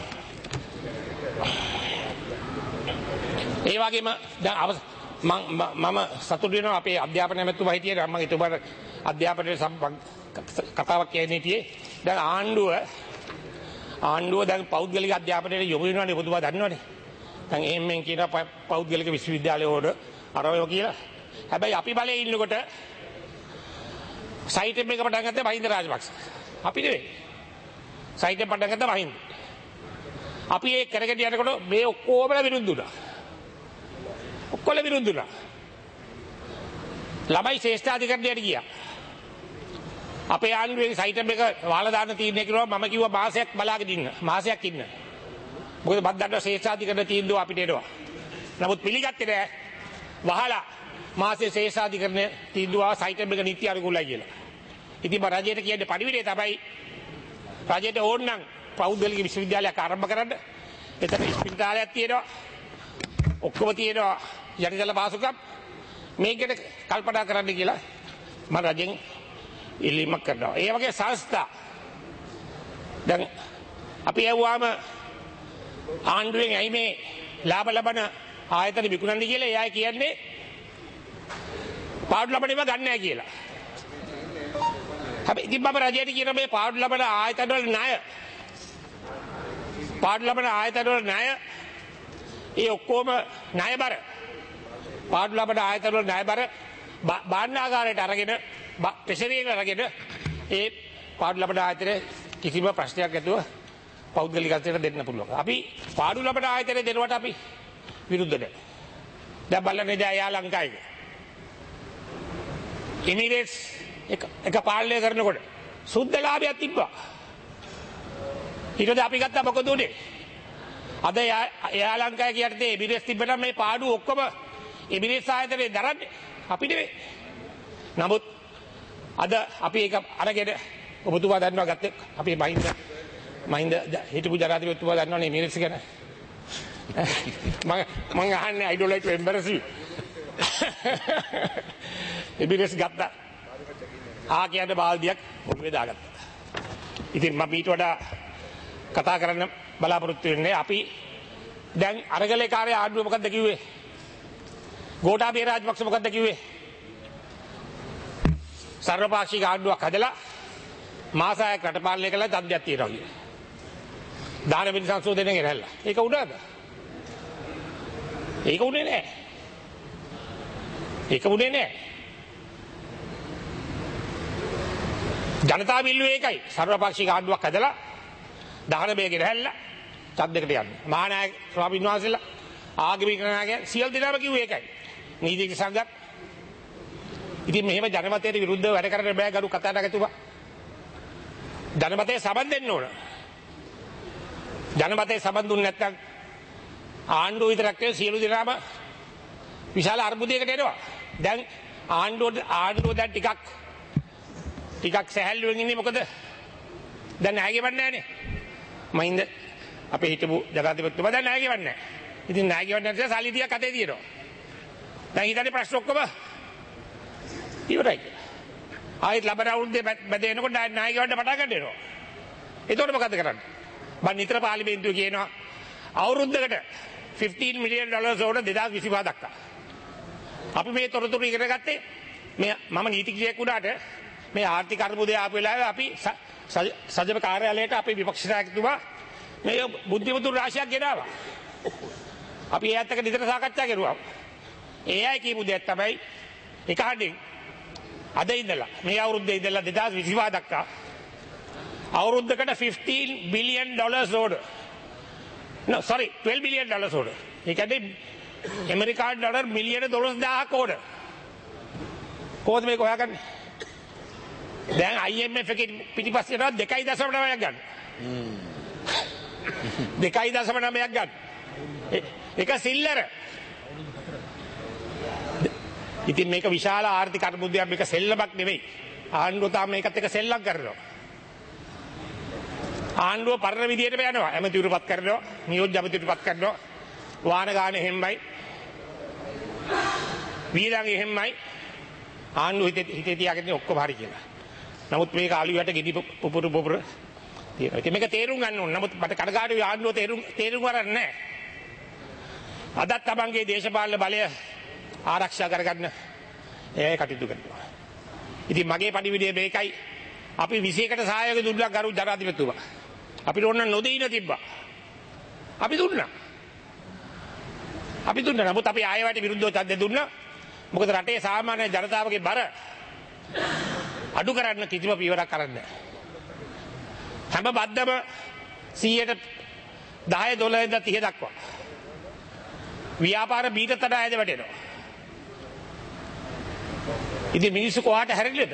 ඒ වගේම දැන් මම සතුටු වෙනවා අපේ අධ්‍යාපන ඇමතුමා හිටියේ මම එතුමාට අධ්‍යාපනයේ කතාවක් කියන්නේ හිටියේ. දැන් ආණ්ඩුව දැන් පෞද්ගලික අධ්‍යාපනයට යොමු වෙනවානේ ඔබතුමා දන්නවනේ. දැන් එහෙම කියන පෞද්ගලික විශ්වවිද්‍යාලය වල අරවයෝ කියලා. හැබැයි අපි බලේ ඉන්නකොට සයිටම් එක පටන් ගත්තේ මහින්ද රාජපක්ෂ. අපි නෙවෙයි. සයිටම් පටන් ගත්තා මහින්ද. අපි ඒ කරගෙන යනකොට මේ ඔක්කොම විරුද්ධ වුණා. ළමයි ශ්‍රේෂ්ඨාධිකරණයට ගියා. අපේ ආණ්ඩුවේ සයිටම් එක වහලා දාන්න තීරණය කළා. මම කිව්වා මාසයක් බලාගෙන ඉන්න. මාසයක් ඉන්න. මොකද මම දන්නවා ශ්‍රේෂ්ඨාධිකරණ තීන්දුව අපිට එනවා. නමුත් පිළිගත්තේ නැහැ. වහලා මාසයේ ශ්‍රේෂ්ඨාධිකරණ තීන්දුව සයිටම් එක නීති අනුකූලයි කියලා. ඉතින් මම රජයට කියන්නේ පරිවිරේ තමයි රජයට ඕන නම් පෞද්ගලික විශ්වවිද්‍යාලයක් ආරම්භ කරන්න. එතන ස්පිරිතාලයක් තියෙනවා. ඔක්කොම තියෙනවා යටිතල පාසුකම්. මේකට කල්පනා කරන්න කියලා මම රජෙන් ඉල්ලීමක් කරනවා. ඒ වගේ සංස්ථා දැන් අපි ඇහුවාම ආණ්ඩුවෙන් ඇයි මේ ලාභ ලබන ආයතන විකුණන්නේ කියලා එයා කියන්නේ පාඩු ලබන ඒවා ගන්න නැහැ කියලා. හැබැයි ඉතින් මම රජයට කියන මේ පාඩු ලබන ආයතන වල ණය පාඩු ලබන ආයතනවල ණය ඒ ඔක්කොම ණයබර පාඩු ලබන ආයතනවල ණයබර භාණ්ඩාගාරයට අරගෙන ප්‍රෙෂරියෙන් අරගෙන ඒ පාඩු ලබන ආයතනයේ කිසිම ප්‍රශ්නයක් නැතුව පෞද්ගලිකත්වයට දෙන්න පුළුවන්. අපි පාඩු ලබන ආයතනයේ දෙනවට අපි විරුද්ධ නැහැ. දැන් බලන්න ඉතින් යා ලංකාවේ එමිරේට්ස් එක පාලනය කරනකොට සුද්ධ ලාභයක් තිබ්බා. ඊට පස්සේ අපි ගත්තා මොකද උනේ? අද යා ලංකාවේ කියටදී එමිරේට්ස් තිබ්බනම් මේ පාඩු ඔක්කොම එමිරේට්ස් ආයතනයේ දරන්නේ අපි නෙවෙයි. නමුත් අද අපි ඒක අරගෙන ඔබතුමා දන්නවා ගත්තේ අපි මහින්ද හිටපු ජනාධිපතිතුමා දන්නවනේ එමිරේට්ස් ගැන. මම අහන්නේ I don't like to embarrass you. Emirates ගත්තා. කියන්නේ බාල්දියක් ඔළුවේ දාගත්තා. ඉතින් මම ඊට වඩා කතා කරන්න බලාපොරොත්තු වෙන්නේ අපි දැන් අරගලේකාරය ආණ්ඩුව මොකද්ද කිව්වේ? ගෝඨාභය රාජපක්ෂ මොකද්ද කිව්වේ? සර්වපාක්ෂික ආණ්ඩුවක් හදලා මාස 6ක් රට පාලනය කළා තත්ත්වයක් තියෙනවා කියලා. දාන බිඳ සංශෝධනය කරලා. ඒක උනාද? ඒක උනේ නැහැ. ඒක උනේ නැහැ. ජනතා බිල්ලුවේ ඒකයි. සර්වපාක්ෂික ආණ්ඩුවක් හදලා දහන බේ ගෙනහැල්ලා තත්ත්වයකට යන්න. මහානායක ස්වාමීන් වහන්සේලා ආගමික නායකයන් සියලු දෙනාම කිව්වේ ඒකයි. නීතිඥ සංඝත් ඉතින් මෙහෙම ජනමතයට විරුද්ධව වැඩ කරන්න බෑ ගරු කතානායකතුමා. ජනමතයේ සබන් දෙන්න ඕන. ජනමතයේ සබන් දුන්නේ නැත්නම් ආණ්ඩුව විතරක් නෙවෙයි සියලු දෙනාම විශාල අර්බුදයකට එනවා. දැන් ආණ්ඩුව දැන් ටිකක් සැහැල්ලුවෙන් ඉන්නේ මොකද? දැන් ණය ගෙවන්නේ නැහනේ. මහින්ද අපේ හිටපු ජනාධිපතිතුමා දැන් ණය ගෙවන්නේ නැහැ. ඉතින් ණය ගෙවන්නේ නැත්නම් සල්ලි ටිකක් අතේ තියෙනවා. දැන් හිතන්නේ ප්‍රශ්න ඔක්කොම ඉවරයි. ආයෙත් ලබන අවුරුද්දේ බැදෙනකොට ණය ගෙවන්න පටන් ගන්න වෙනවා. එතකොට මොකද කරන්නේ? මම නිතර පාර්ලිමේන්තුවේ කියනවා අවුරුද්දකට $15 මිලියන් ඕන 2025 දක්වා. අපි මේ තොරතුරු ඉගෙන ගත්තේ මම නීතිඥයෙක් වුණාට මේ ආර්ථික අර්බුදය ආපු වෙලාවේ අපි සජන කාර්යාලයට අපේ විපක්ෂ නායකතුමා මේ බුද්ධිමතුන් රාශියක් ගෙනාවා. අපි ඒත් එක්ක නිතර සාකච්ඡා කරුවා. ඒ අය කියපු දෙයක් තමයි එක හඬින් අද ඉඳලා මේ අවුරුද්දේ ඉඳලා 2025 දක්වා අවුරුද්දකට $15 බිලියන් ඕන. No, sorry, $12 බිලියන් ඕන. ඒ කියන්නේ ඇමරිකානු ඩොලර් මිලියන 12000ක් ඕන. කොහොමද මේක හොයාගන්නේ? දැන් IMF එකේ පිටිපස්සේ යනවා 2.9ක් ගන්න. 2.9ක් ගන්න. ඒක සිල්ලර. ඉතින් මේක විශාල ආර්ථික අර්බුදයක් මේක සෙල්ලමක් නෙවෙයි. ආණ්ඩුව තාම මේකත් එක්ක සෙල්ලම් කරනවා. ආණ්ඩුව පරණ විදියටම යනවා. ඇමතිවරුපත් කරනවා, නියෝජ්‍ය ඇමතිවරුපත් කරනවා. වාහන ගාන එහෙම්මයි. වීරාගේ එහෙම්මයි. ආණ්ඩුව හිතේ තියාගෙන ඔක්කොම හරි කියලා. නමුත් මේක අලුයට ගෙඩි පුපුරු තියෙනවා. ඉතින් මේක තේරුම් ගන්න ඕන. නමුත් මට කඩගාඩුවේ ආණ්ඩුව තේරුම් ගන්න නැහැ. අදත් තමන්ගේ දේශපාලන බලය ආරක්ෂා කරගන්න ඒ කටයුතු කරනවා. ඉතින් මගේ පණිවිඩය මේකයි. අපි 21කට සහයෝගය දුන්නා ගරු ජනාධිපතිතුමා. අපිට ඕන නොදෙයින තිබ්බා. අපි දුන්නා. නමුත් අපි ආයෙවට විරුද්ධව තද්ද දුන්නා. මොකද රටේ සාමාන්‍ය ජනතාවගේ බර අඩු කරන්න කිසිම පියවරක් කරන්නේ නැහැ. හැම බද්දම 100ට 10 12 ඉඳලා 30 දක්වා. ව්‍යාපාර බීට තඩායද වැටෙනවා. ඉතින් මිනිස්සු කොහාට හැරෙන්නේද?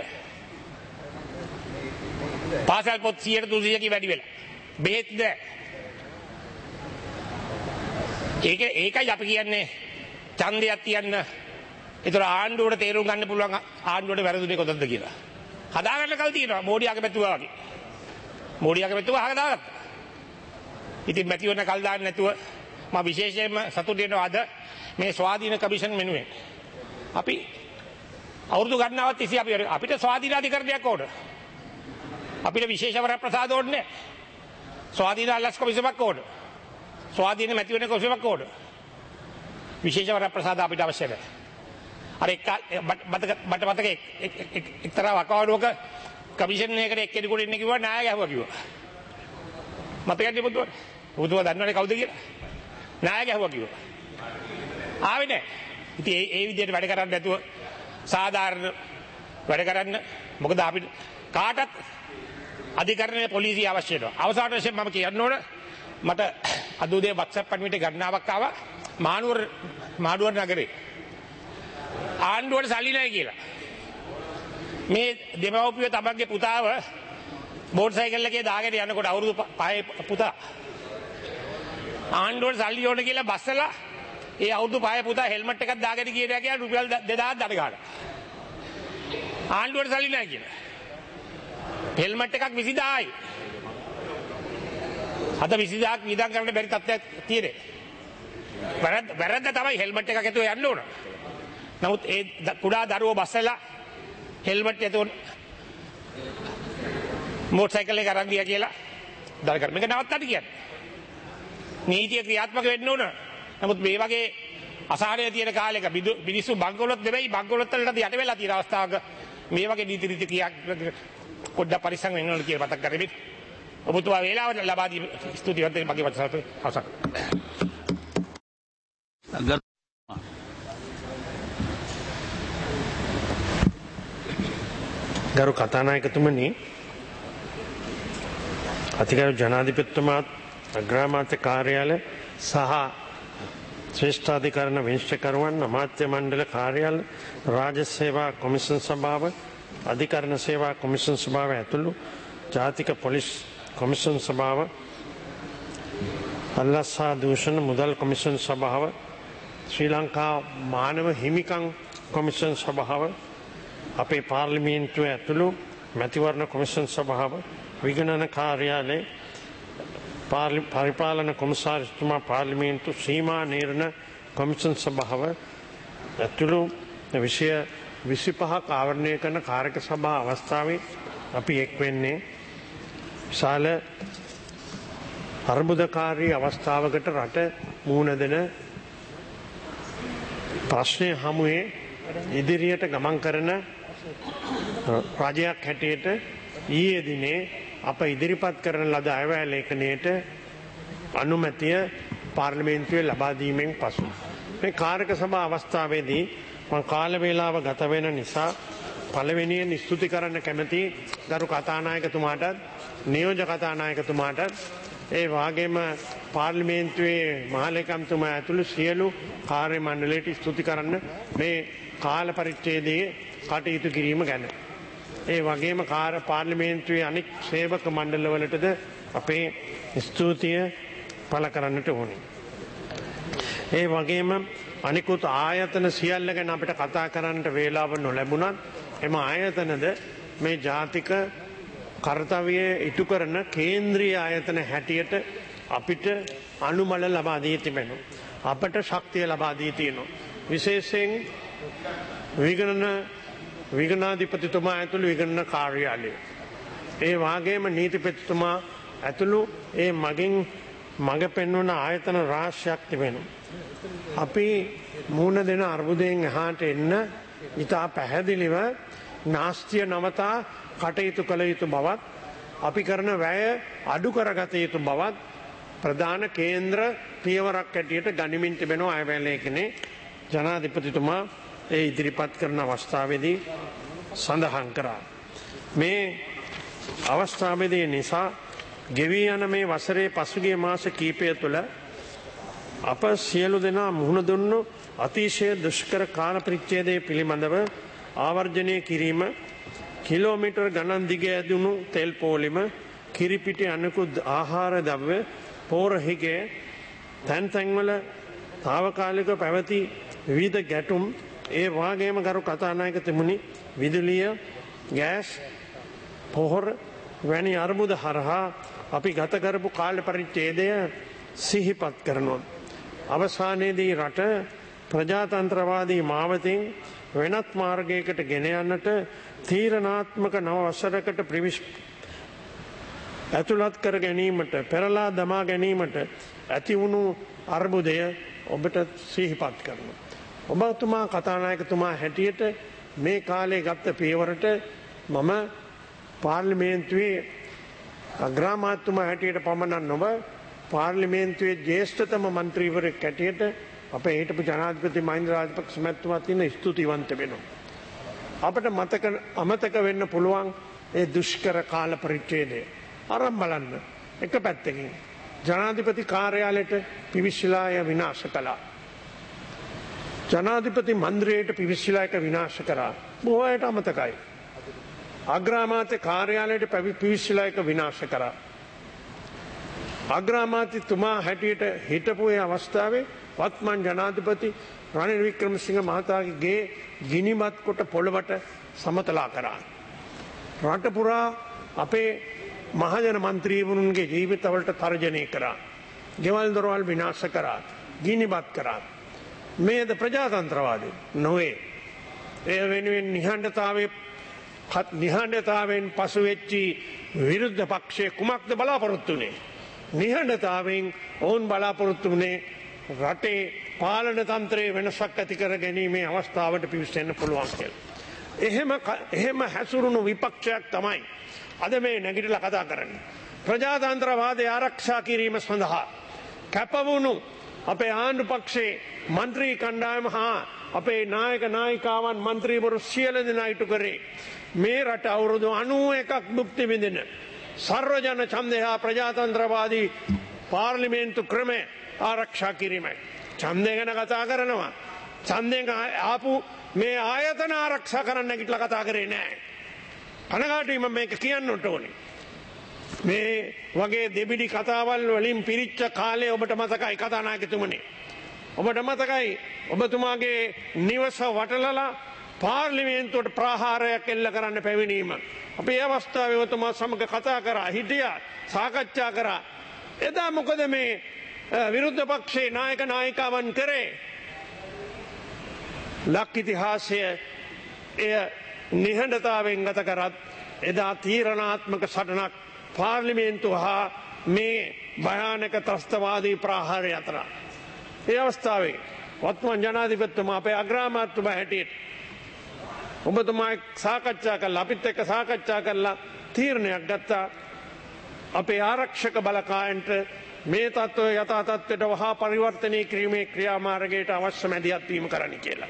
පාසල් පොත් 100ට 200කින් වැඩි වෙලා. බෙහෙත් නැහැ. ඒකයි අපි කියන්නේ ඡන්දයක් තියන්න. ඒතර ආණ්ඩුවට තේරුම් ගන්න පුළුවන් ආණ්ඩුවට වැරදුනේ කොතනද කියලා. හදාගන්න කල් තියෙනවා මෝඩියාගේ පැතුවා වගේ. මෝඩියාගේ පැතුවා හදාගත්තා. ඉතින් මැතිවරණ කල් දාන්න නැතුව මම විශේෂයෙන්ම සතුටු වෙනවා අද මේ ස්වාධීන කමිෂන් මෙනුවෙන්. අපි අවුරුදු ගණනාවක් තිස්සේ අපිට ස්වාධීන අධිකරණයක් ඕන. අපිට විශේෂ වරප්‍රසාද ඕනේ නැහැ. ස්වාධීන අල්ලස් කොමිසමක් ඕන. ස්වාධීන මැතිවරණ කොමිසමක් ඕන. විශේෂ වරප්‍රසාද අපිට අවශ්‍ය නැහැ. අර මට මතක එක්තරා වකවානුවක කමිෂන් එකකට එක්කෙනෙකුට ඉන්න කිව්වා ණය ගැහුවා කිව්වා. මතකද පුතුවා? ඔබතුමා දන්නවනේ කවුද කියලා? නායක ඇහුවා කිව්වා. ආවේ නැහැ. ඉතින් ඒ විදිහට වැඩ කරන්නේ නැතුව සාධාරණ වැඩ කරන්න. මොකද අපිට කාටත් අධිකරණයේ පොලිසිය අවශ්‍ය වෙනවා. අවසාන වශයෙන් මම කියන්න ඕන මට අද උදේ WhatsApp පණිවිඩ ගණනාවක් ආවා මාඩුවර නගරේ. ආණ්ඩුවට සල්ලි නැහැ කියලා. මේ දෙමව්පියෝ තමන්ගේ පුතාව මෝටර් සයිකල් එකේ දාගෙන යනකොට අවුරුදු 5 පුතා ආණ්ඩුවට සල්ලි ඕන කියලා බස්සලා ඒ අවුරුදු 5 පුතා හෙල්මට් එකක් දාගෙන ගියා කියලා රුපියල් 2000ක් දඩ ගන්නවා. ආණ්ඩුවට සල්ලි නැහැ කියලා. හෙල්මට් එකක් 20000යි. අද 20000ක් වියදම් කරන්න බැරි තත්ත්වයක් තියෙන්නේ. වැරද්ද තමයි හෙල්මට් එකක් ඇතුව යන්න ඕන. නමුත් ඒ කුඩා දරුවෝ බස්සලා හෙල්මට් ඇතුව මෝටර් සයිකල් එක අරන් ගියා කියලා දරකර මේක නවත්තන්න කියන්නේ. නීතිය ක්‍රියාත්මක වෙන්න ඕන. නමුත් මේ වගේ අසහනය තියෙන කාලයක මිනිස්සු බංකොලොත් නෙවෙයි බංකොලොත් වලට යට වෙලා තියෙන අවස්ථාවක මේ වගේ නීති ක්‍රියා පොඩ්ඩක් පරිස්සම් වෙන්න ඕන කියලා මතක් කරගන්න. ඔබතුමා වේලාවට ලබා දී ස්තුතිවන්ත මගේ වචනත් අවසන්. ගරු කතානායකතුමනි, අතිගරු ජනාධිපතිතුමාත් අග්‍රාමාත්‍ය කාර්යාලය සහ ශ්‍රේෂ්ඨාධිකරණ විනිශ්චයකරුවන් අමාත්‍ය මණ්ඩල කාර්යාල රාජ්‍ය සේවා කොමිෂන් සභාව අධිකරණ සේවා කොමිෂන් සභාව ඇතුළු ජාතික පොලිස් කොමිෂන් සභාව අල්ලස්සා දූෂණ මුදල් කොමිෂන් සභාව ශ්‍රී ලංකා මානව හිමිකම් කොමිෂන් සභාව අපේ පාර්ලිමේන්තුව ඇතුළු මැතිවරණ කොමිෂන් සභාව විගණන කාර්යාලය පරිපාලන කොමසාරිස්තුමා පාර්ලිමේන්තු සීමා නිර්ණ කොමිෂන් සභාව ඇතුළු විෂය 25ක් ආවරණය කරන කාරක සභා අවස්ථාවේ අපි එක් වෙන්නේ විශාල අර්බුදකාරී අවස්ථාවකට රට මුහුණ දෙන ප්‍රශ්නය හමුවේ ඉදිරියට ගමන් කරන රජයක් හැටියට ඊයේ දිනේ අප ඉදිරිපත් කරන ලද අයවැය ලේඛනයට අනුමැතිය පාර්ලිමේන්තුවේ ලබා දීමෙන් පසු මේ කාරක සභා අවස්ථාවේදී මම කාල වේලාව ගත වෙන නිසා පළවෙනියෙන් ස්තුති කරන්න කැමති ගරු කතානායකතුමාටත් නියෝජ්‍ය කතානායකතුමාටත් ඒ වගේම පාර්ලිමේන්තුවේ මහලේකම්තුමා ඇතුළු සියලු කාර්ය මණ්ඩලයට ස්තුති කරන්න මේ කාල පරිච්ඡේදයේ කටයුතු කිරීම ගැන. ඒ වගේම පාර්ලිමේන්තුවේ අනෙක් සේවක මණ්ඩලවලටද අපේ ස්තුතිය පළ කරන්නට ඕනේ. ඒ වගේම අනිකුත් ආයතන සියල්ල ගැන අපිට කතා කරන්නට වේලාව නොලැබුණත් එම ආයතනද මේ ජාතික කර්තව්‍යය ඉටු කරන කේන්ද්‍රීය ආයතන හැටියට අපිට අනුමල ලබා දී තිබෙනවා. අපට ශක්තිය ලබා දී තියෙනවා. විශේෂයෙන් විගණනාධිපතිතුමා ඇතුළු විගණන කාර්යාලය. ඒ වාගේම නීතිපතිතුමා ඇතුළු ඒ මගින් මඟ පෙන්වන ආයතන රාශියක් තිබෙනවා. අපි මුහුණ දෙන අර්බුදයෙන් එහාට එන්න ඉතා පැහැදිලිව නාස්තිය නවතා කටයුතු කළ යුතු බවත් අපි කරන වැය අඩු කරගත යුතු බවත් ප්‍රධාන කේන්ද්‍ර පියවරක් ඇටියට ගනිමින් තිබෙනවා අයවැය ලේඛනයේ ජනාධිපතිතුමා ඒ ඉදිරිපත් කරන අවස්ථාවේදී සඳහන් කරා. මේ අවස්ථාවේදී නිසා ගෙවී යන මේ වසරේ පසුගිය මාස කීපය තුළ අප සියලු දෙනා මුහුණ දුන්නු අතිශය දුෂ්කර කාල පරිච්ඡේදය පිළිබඳව ආවර්ජනය කිරීම, කිලෝමීටර් ගණන් දිග ඇදුණු තෙල් පෝලිම, කිරිපිටි අනෙකුත් ආහාර ද්‍රව්‍ය, පෝරහිගේ තැන් තැන්වල තාවකාලික පැවති විවිධ ගැටුම්, ඒ වාගේම ගරු කතානායකතුමනි විදුලිය, ගෑස්, පොහොර වැනි අර්බුද හරහා අපි ගත කරපු කාල පරිච්ඡේදය සිහිපත් කරනවා. අවසානයේදී රට ප්‍රජාතන්ත්‍රවාදී මාවතින් වෙනත් මාර්ගයකට ගෙන යන්නට තීරණාත්මක නව වසරකට ඇතුළත් කර ගැනීමට, පෙරලා දමා ගැනීමට ඇති වුණු අර්බුදය ඔබට සිහිපත් කරනවා. ඔබතුමා කතානායකතුමා හැටියට මේ කාලේ ගත්ත පියවරට මම පාර්ලිමේන්තුවේ අග්‍රාමාත්‍යතුමා හැටියට පමණක් නොව පාර්ලිමේන්තුවේ ජ්‍යෙෂ්ඨතම මන්ත්‍රීවරයෙක් හැටියට අපේ හිටපු ජනාධිපති මහින්ද රාජපක්ෂ මැතිතුමාට තියෙන ස්තුතිවන්ත වෙනවා. අපිට අමතක වෙන්න පුළුවන් ඒ දුෂ්කර කාල පරිච්ඡේදය. අරන් බලන්න එක පැත්තකින් ජනාධිපති කාර්යාලයට පිවිසිලා විනාශ කළා. ජනාධිපති මන්දිරයට පිවිසිලා එක විනාශ කරා. බොහෝ අයට අමතකයි. අග්‍රාමාත්‍ය කාර්යාලයට පිවිසිලා එක විනාශ කරා. අග්‍රාමාත්‍යතුමා හැටියට හිටපු ඒ අවස්ථාවේ වත්මන් ජනාධිපති රනිල් වික්‍රමසිංහ මහතාගේ ගේ ගිනිමත් කොට පොළවට සමතලා කරා. රට පුරා අපේ මහජන මන්ත්‍රීවරුන්ගේ ජීවිතවලට තර්ජනය කරා. ගෙවල් දොරවල් විනාශ කරා. ගිනිමත් කරා. මේද ප්‍රජාතන්ත්‍රවාදී නොවේ. ඒ වෙනුවෙන් නිහඬතාවෙන් පසුවෙච්චි විරුද්ධ පක්ෂයේ කුමක්ද බලාපොරොත්තු වුණේ? නිහඬතාවෙන් ඔවුන් බලාපොරොත්තු වුණේ රටේ පාලන තන්ත්‍රයේ වෙනසක් ඇති කර ගැනීමේ අවස්ථාවට පිවිසෙන්න පුළුවන් කියලා. එහෙම හැසුරුණු විපක්ෂයක් තමයි අද මේ නැගිටලා කතා කරන්නේ. ප්‍රජාතන්ත්‍රවාදය ආරක්ෂා කිරීම සඳහා කැපවුණු අපේ ආණ්ඩු පක්ෂයේ මන්ත්‍රී කණ්ඩායම හා අපේ නායක නායිකාවන් මන්ත්‍රීවරු සියලු දෙනා ඉටු කරේ මේ රට අවුරුදු 91ක් භුක්ති විඳින සර්වජන ඡන්දය හා ප්‍රජාතන්ත්‍රවාදී පාර්ලිමේන්තු ක්‍රමය ආරක්ෂා කිරීමයි. ඡන්දය ගැන කතා කරනවා. ඡන්දයෙන් ආපු මේ ආයතන ආරක්ෂා කරන්න නැගිටලා කතා කරේ නෑ. කනගාටුයි මම මේක කියන්නට ඕනේ. මේ වගේ දෙබිඩි කතාවල් වලින් පිරිච්ච කාලේ ඔබට මතකයි කතානායකතුමනි. ඔබට මතකයි ඔබතුමාගේ නිවස වටලලා පාර්ලිමේන්තුවට ප්‍රහාරයක් එල්ල කරන්න පැමිණීම. අපේ අවස්ථාවේ ඔබතුමා සමග කතා කරා, හිටියා, සාකච්ඡා කරා. එදා මොකද මේ විරුද්ධ පක්ෂයේ නායක නායිකාවන් කරේ? ලක් ඉතිහාසය එය නිහඬතාවෙන් ගත කරත් එදා තීරණාත්මක සටනක් පාර්ලිමේන්තුව හා මේ භයානක ත්‍රස්තවාදී ප්‍රහාරය අතර. ඒ අවස්ථාවේ වත්මන් ජනාධිපතිතුමා අපේ අග්‍රාමාත්‍යතුමා හැටියට ඔබතුමා සාකච්ඡා කළා, අපිත් එක්ක සාකච්ඡා කරලා තීරණයක් ගත්තා. අපේ ආරක්ෂක බලකායන්ට මේ තත්ත්වය යථා තත්ත්වයට වහා පරිවර්තනය කිරීමේ ක්‍රියාමාර්ගයට අවශ්‍ය මැදිහත් වීම කරන්න කියලා.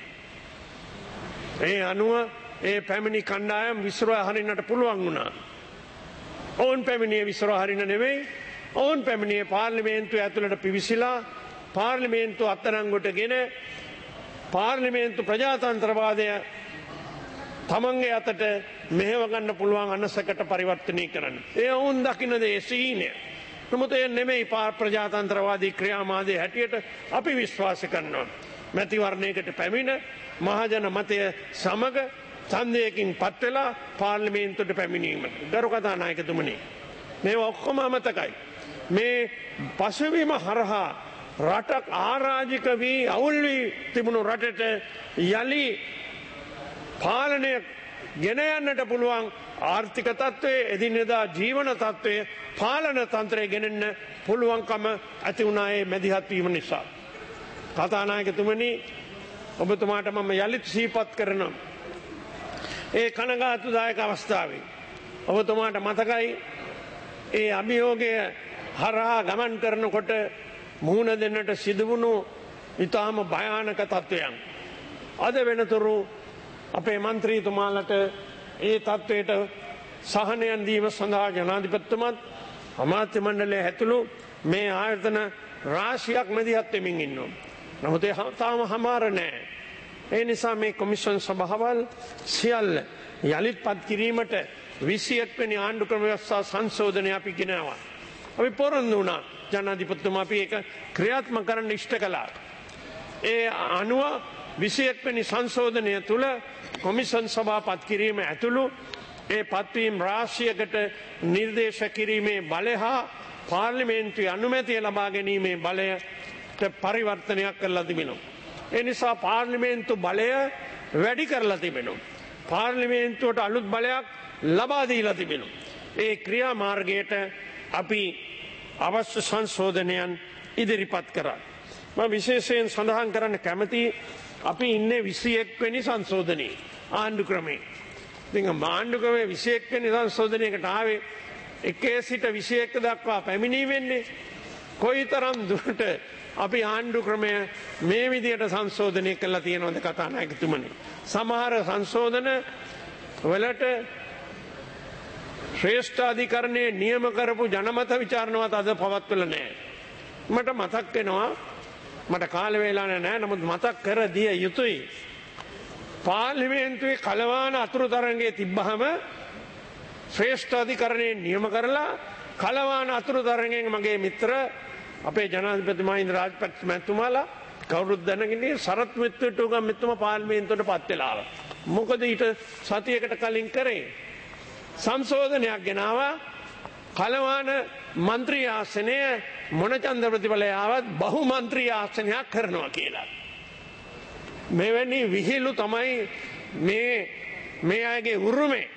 ඒ අනුව ඒ පැමිණි කණ්ඩායම් විසිරවා හරින්නට පුළුවන් වුණා. ඔවුන් පැමිණිය විසිරවා හරින්න නෙවෙයි, ඔවුන් පැමිණියේ පාර්ලිමේන්තුව ඇතුළට පිවිසිලා පාර්ලිමේන්තුව අත්අඩංගුවටගෙන පාර්ලිමේන්තු ප්‍රජාතන්ත්‍රවාදය තමන්ගේ අතට මෙහෙව ගන්න පුළුවන් අනසකට පරිවර්තනය කරන්න. ඒ ඔවුන් දකින්න දේ සීනය. නමුත් ඒ නෙමෙයි ප්‍රජාතන්ත්‍රවාදී ක්‍රියාමාර්ගය හැටියට අපි විශ්වාස කරනවා. මැතිවරණයකට පැමිණ මහජන මතය සමග ඡන්දයකින් පත් වෙලා පාර්ලිමේන්තුවට පැමිණීමට. ගරු කතානායකතුමනි, මේවා ඔක්කොම අමතකයි. මේ පසුබිම හරහා රටක් ආරාජික වී අවුල් වී තිබුණු රටට යලි පාලනය ගෙන යන්නට පුළුවන් ආර්ථික තත්ත්වයේ, එදිනෙදා ජීවන තත්ත්වයේ පාලන තන්ත්‍රය ගෙනෙන්න පුළුවන්කම ඇති වුණා ඒ මැදිහත් වීම නිසා. කතානායකතුමනි, ඔබතුමාට මම යලිත් සිහිපත් කරනවා. ඒ කනගාටුදායක අවස්ථාවේ ඔබතුමාට මතකයි ඒ අභියෝගය හරහා ගමන් කරනකොට මුහුණ දෙන්නට සිදුවුණු ඉතාම භයානක තත්ත්වයන්. අද වෙනතුරු අපේ මන්ත්‍රීතුමාලට ඒ තත්ත්වයට සහනයන් දීම සඳහා ජනාධිපතිතුමත් අමාත්‍ය මණ්ඩලය ඇතුළු මේ ආයතන රාශියක් මැදිහත් වෙමින් ඉන්නවා. නමුත් ඒ තාම හමාර නෑ. ඒ නිසා මේ කොමිෂන් සභාවල් සියල්ල යළිත් පත් කිරීමට 21 වෙනි ආණ්ඩු ක්‍රම ව්‍යවස්ථා සංශෝධනය අපි ගෙනාවා. අපි පොරොන්දු වුණා. ජනාධිපතිතුමා අපි ඒක ක්‍රියාත්මක කරන්න ඉෂ්ට කළා. ඒ අනුව 21 වෙනි සංශෝධනය තුළ කොමිෂන් සභා පත් කිරීම ඇතුළු ඒ පත්වීම් රාශියකට නිර්දේශ කිරීමේ බලය හා පාර්ලිමේන්තුවේ අනුමැතිය ලබා ගැනීමේ බලයට පරිවර්තනයක් කරලා තිබෙනවා. ඒ නිසා පාර්ලිමේන්තු බලය වැඩි කරලා තිබෙනවා. පාර්ලිමේන්තුවට අලුත් බලයක් ලබා දීලා තිබෙනවා. ඒ ක්‍රියාමාර්ගයට අපි අවශ්‍ය සංශෝධනයන් ඉදිරිපත් කරා. මම විශේෂයෙන් සඳහන් කරන්න කැමති අපි ඉන්නේ 21 වෙනි සංශෝධනයේ ආණ්ඩු ක්‍රමේ. ඉතින් ආණ්ඩු ක්‍රමේ 21 වෙනි සංශෝධනයකට ආවේ 1 සිට 21 දක්වා පැමිණීමෙන්නේ. කොයිතරම් දුරට අපි ආණ්ඩු ක්‍රමය මේ විදියට සංශෝධනය කළා තියෙනවද කතානායකතුමනි. සමහර සංශෝධන වලට ශ්‍රේෂ්ඨාධිකරණයේ නියම කරපු ජනමත විචාරණවත් අද පවත්වලා නැහැ. මට මතක් වෙනවා මට කාල වේලා නැහැ නමුත් මතක් කර දිය යුතුයි. පාර්ලිමේන්තුවේ කලවාන අතුරු තරංගයේ තිබ්බහම ශ්‍රේෂ්ඨාධිකරණයේ නියම කරලා කලවාන අතුරු තරංගයෙන් මගේ මිත්‍ර අපේ ජනාධිපති මහින්ද රාජපක්ෂ මැතිතුමාලා කවුරුත් දැනගෙන සරත් මිත්‍රතුමා මෙතුමා පාර්ලිමේන්තුවට පත් වෙලා. මොකද ඊට සතියකට කලින් කරේ සංශෝධනයක් ගෙනාවා කලවාන මන්ත්‍රී ආසනය මොනචන්ද ප්‍රතිඵලය ආවත් බහු මන්ත්‍රී ආසනයක් කරනවා කියලා. මෙවැනි විහිළු තමයි මේ අයගේ උරුමේ.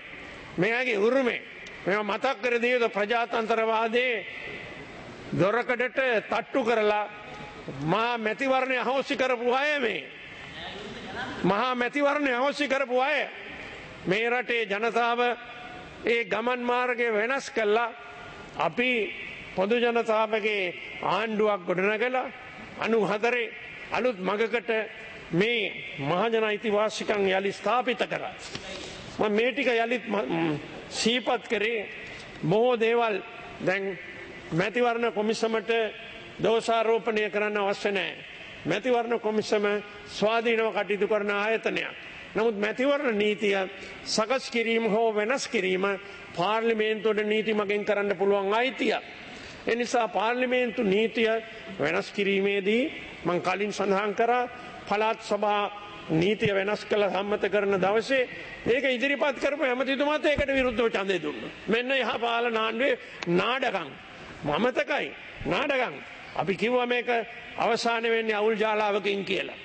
මේවා මතක් කර දිය යුතු ප්‍රජාතන්ත්‍රවාදයේ දොරකඩට තට්ටු කරලා මහා මැතිවරණය අහෝසි කරපු අය මහා මැතිවරණය අහෝසි කරපු අය මේ රටේ ජනතාව ඒ ගමන් මාර්ගය වෙනස් කළා. අපි පොදු ජනතාවගේ ආණ්ඩුවක් ගොඩනගලා 94 අලුත් මගකට මේ මහජන අයිතිවාසිකම් යලි ස්ථාපිත කරා. මම මේ ටික යලිත් සීපත් කරේ බොහෝ දේවල් දැන් මැතිවරණ කොමිසමට දෝෂාරෝපණය කරන්න අවශ්‍ය නැහැ. මැතිවරණ කොමිසම ස්වාධීනව කටයුතු කරන ආයතනයක්. නමුත් මැතිවරණ නීතිය සකස් කිරීම හෝ වෙනස් කිරීම පාර්ලිමේන්තුවට නීති මගින් කරන්න පුළුවන් අයිතියක්. ඒ නිසා පාර්ලිමේන්තු නීතිය වෙනස් කිරීමේදී මම කලින් සඳහන් කරා පළාත් සභා නීතිය වෙනස් කළ සම්මත කරන දවසේ ඒක ඉදිරිපත් කරපු ඇමතිතුමාත් ඒකට විරුද්ධව ඡන්දය දුන්නා. මෙන්න යහපාලන ආණ්ඩුවේ නාඩගම් මමතකයි නාඩගම්. අපි කිව්වා මේක අවසාන වෙන්නේ අවුල් ජාලාවකින් කියලා.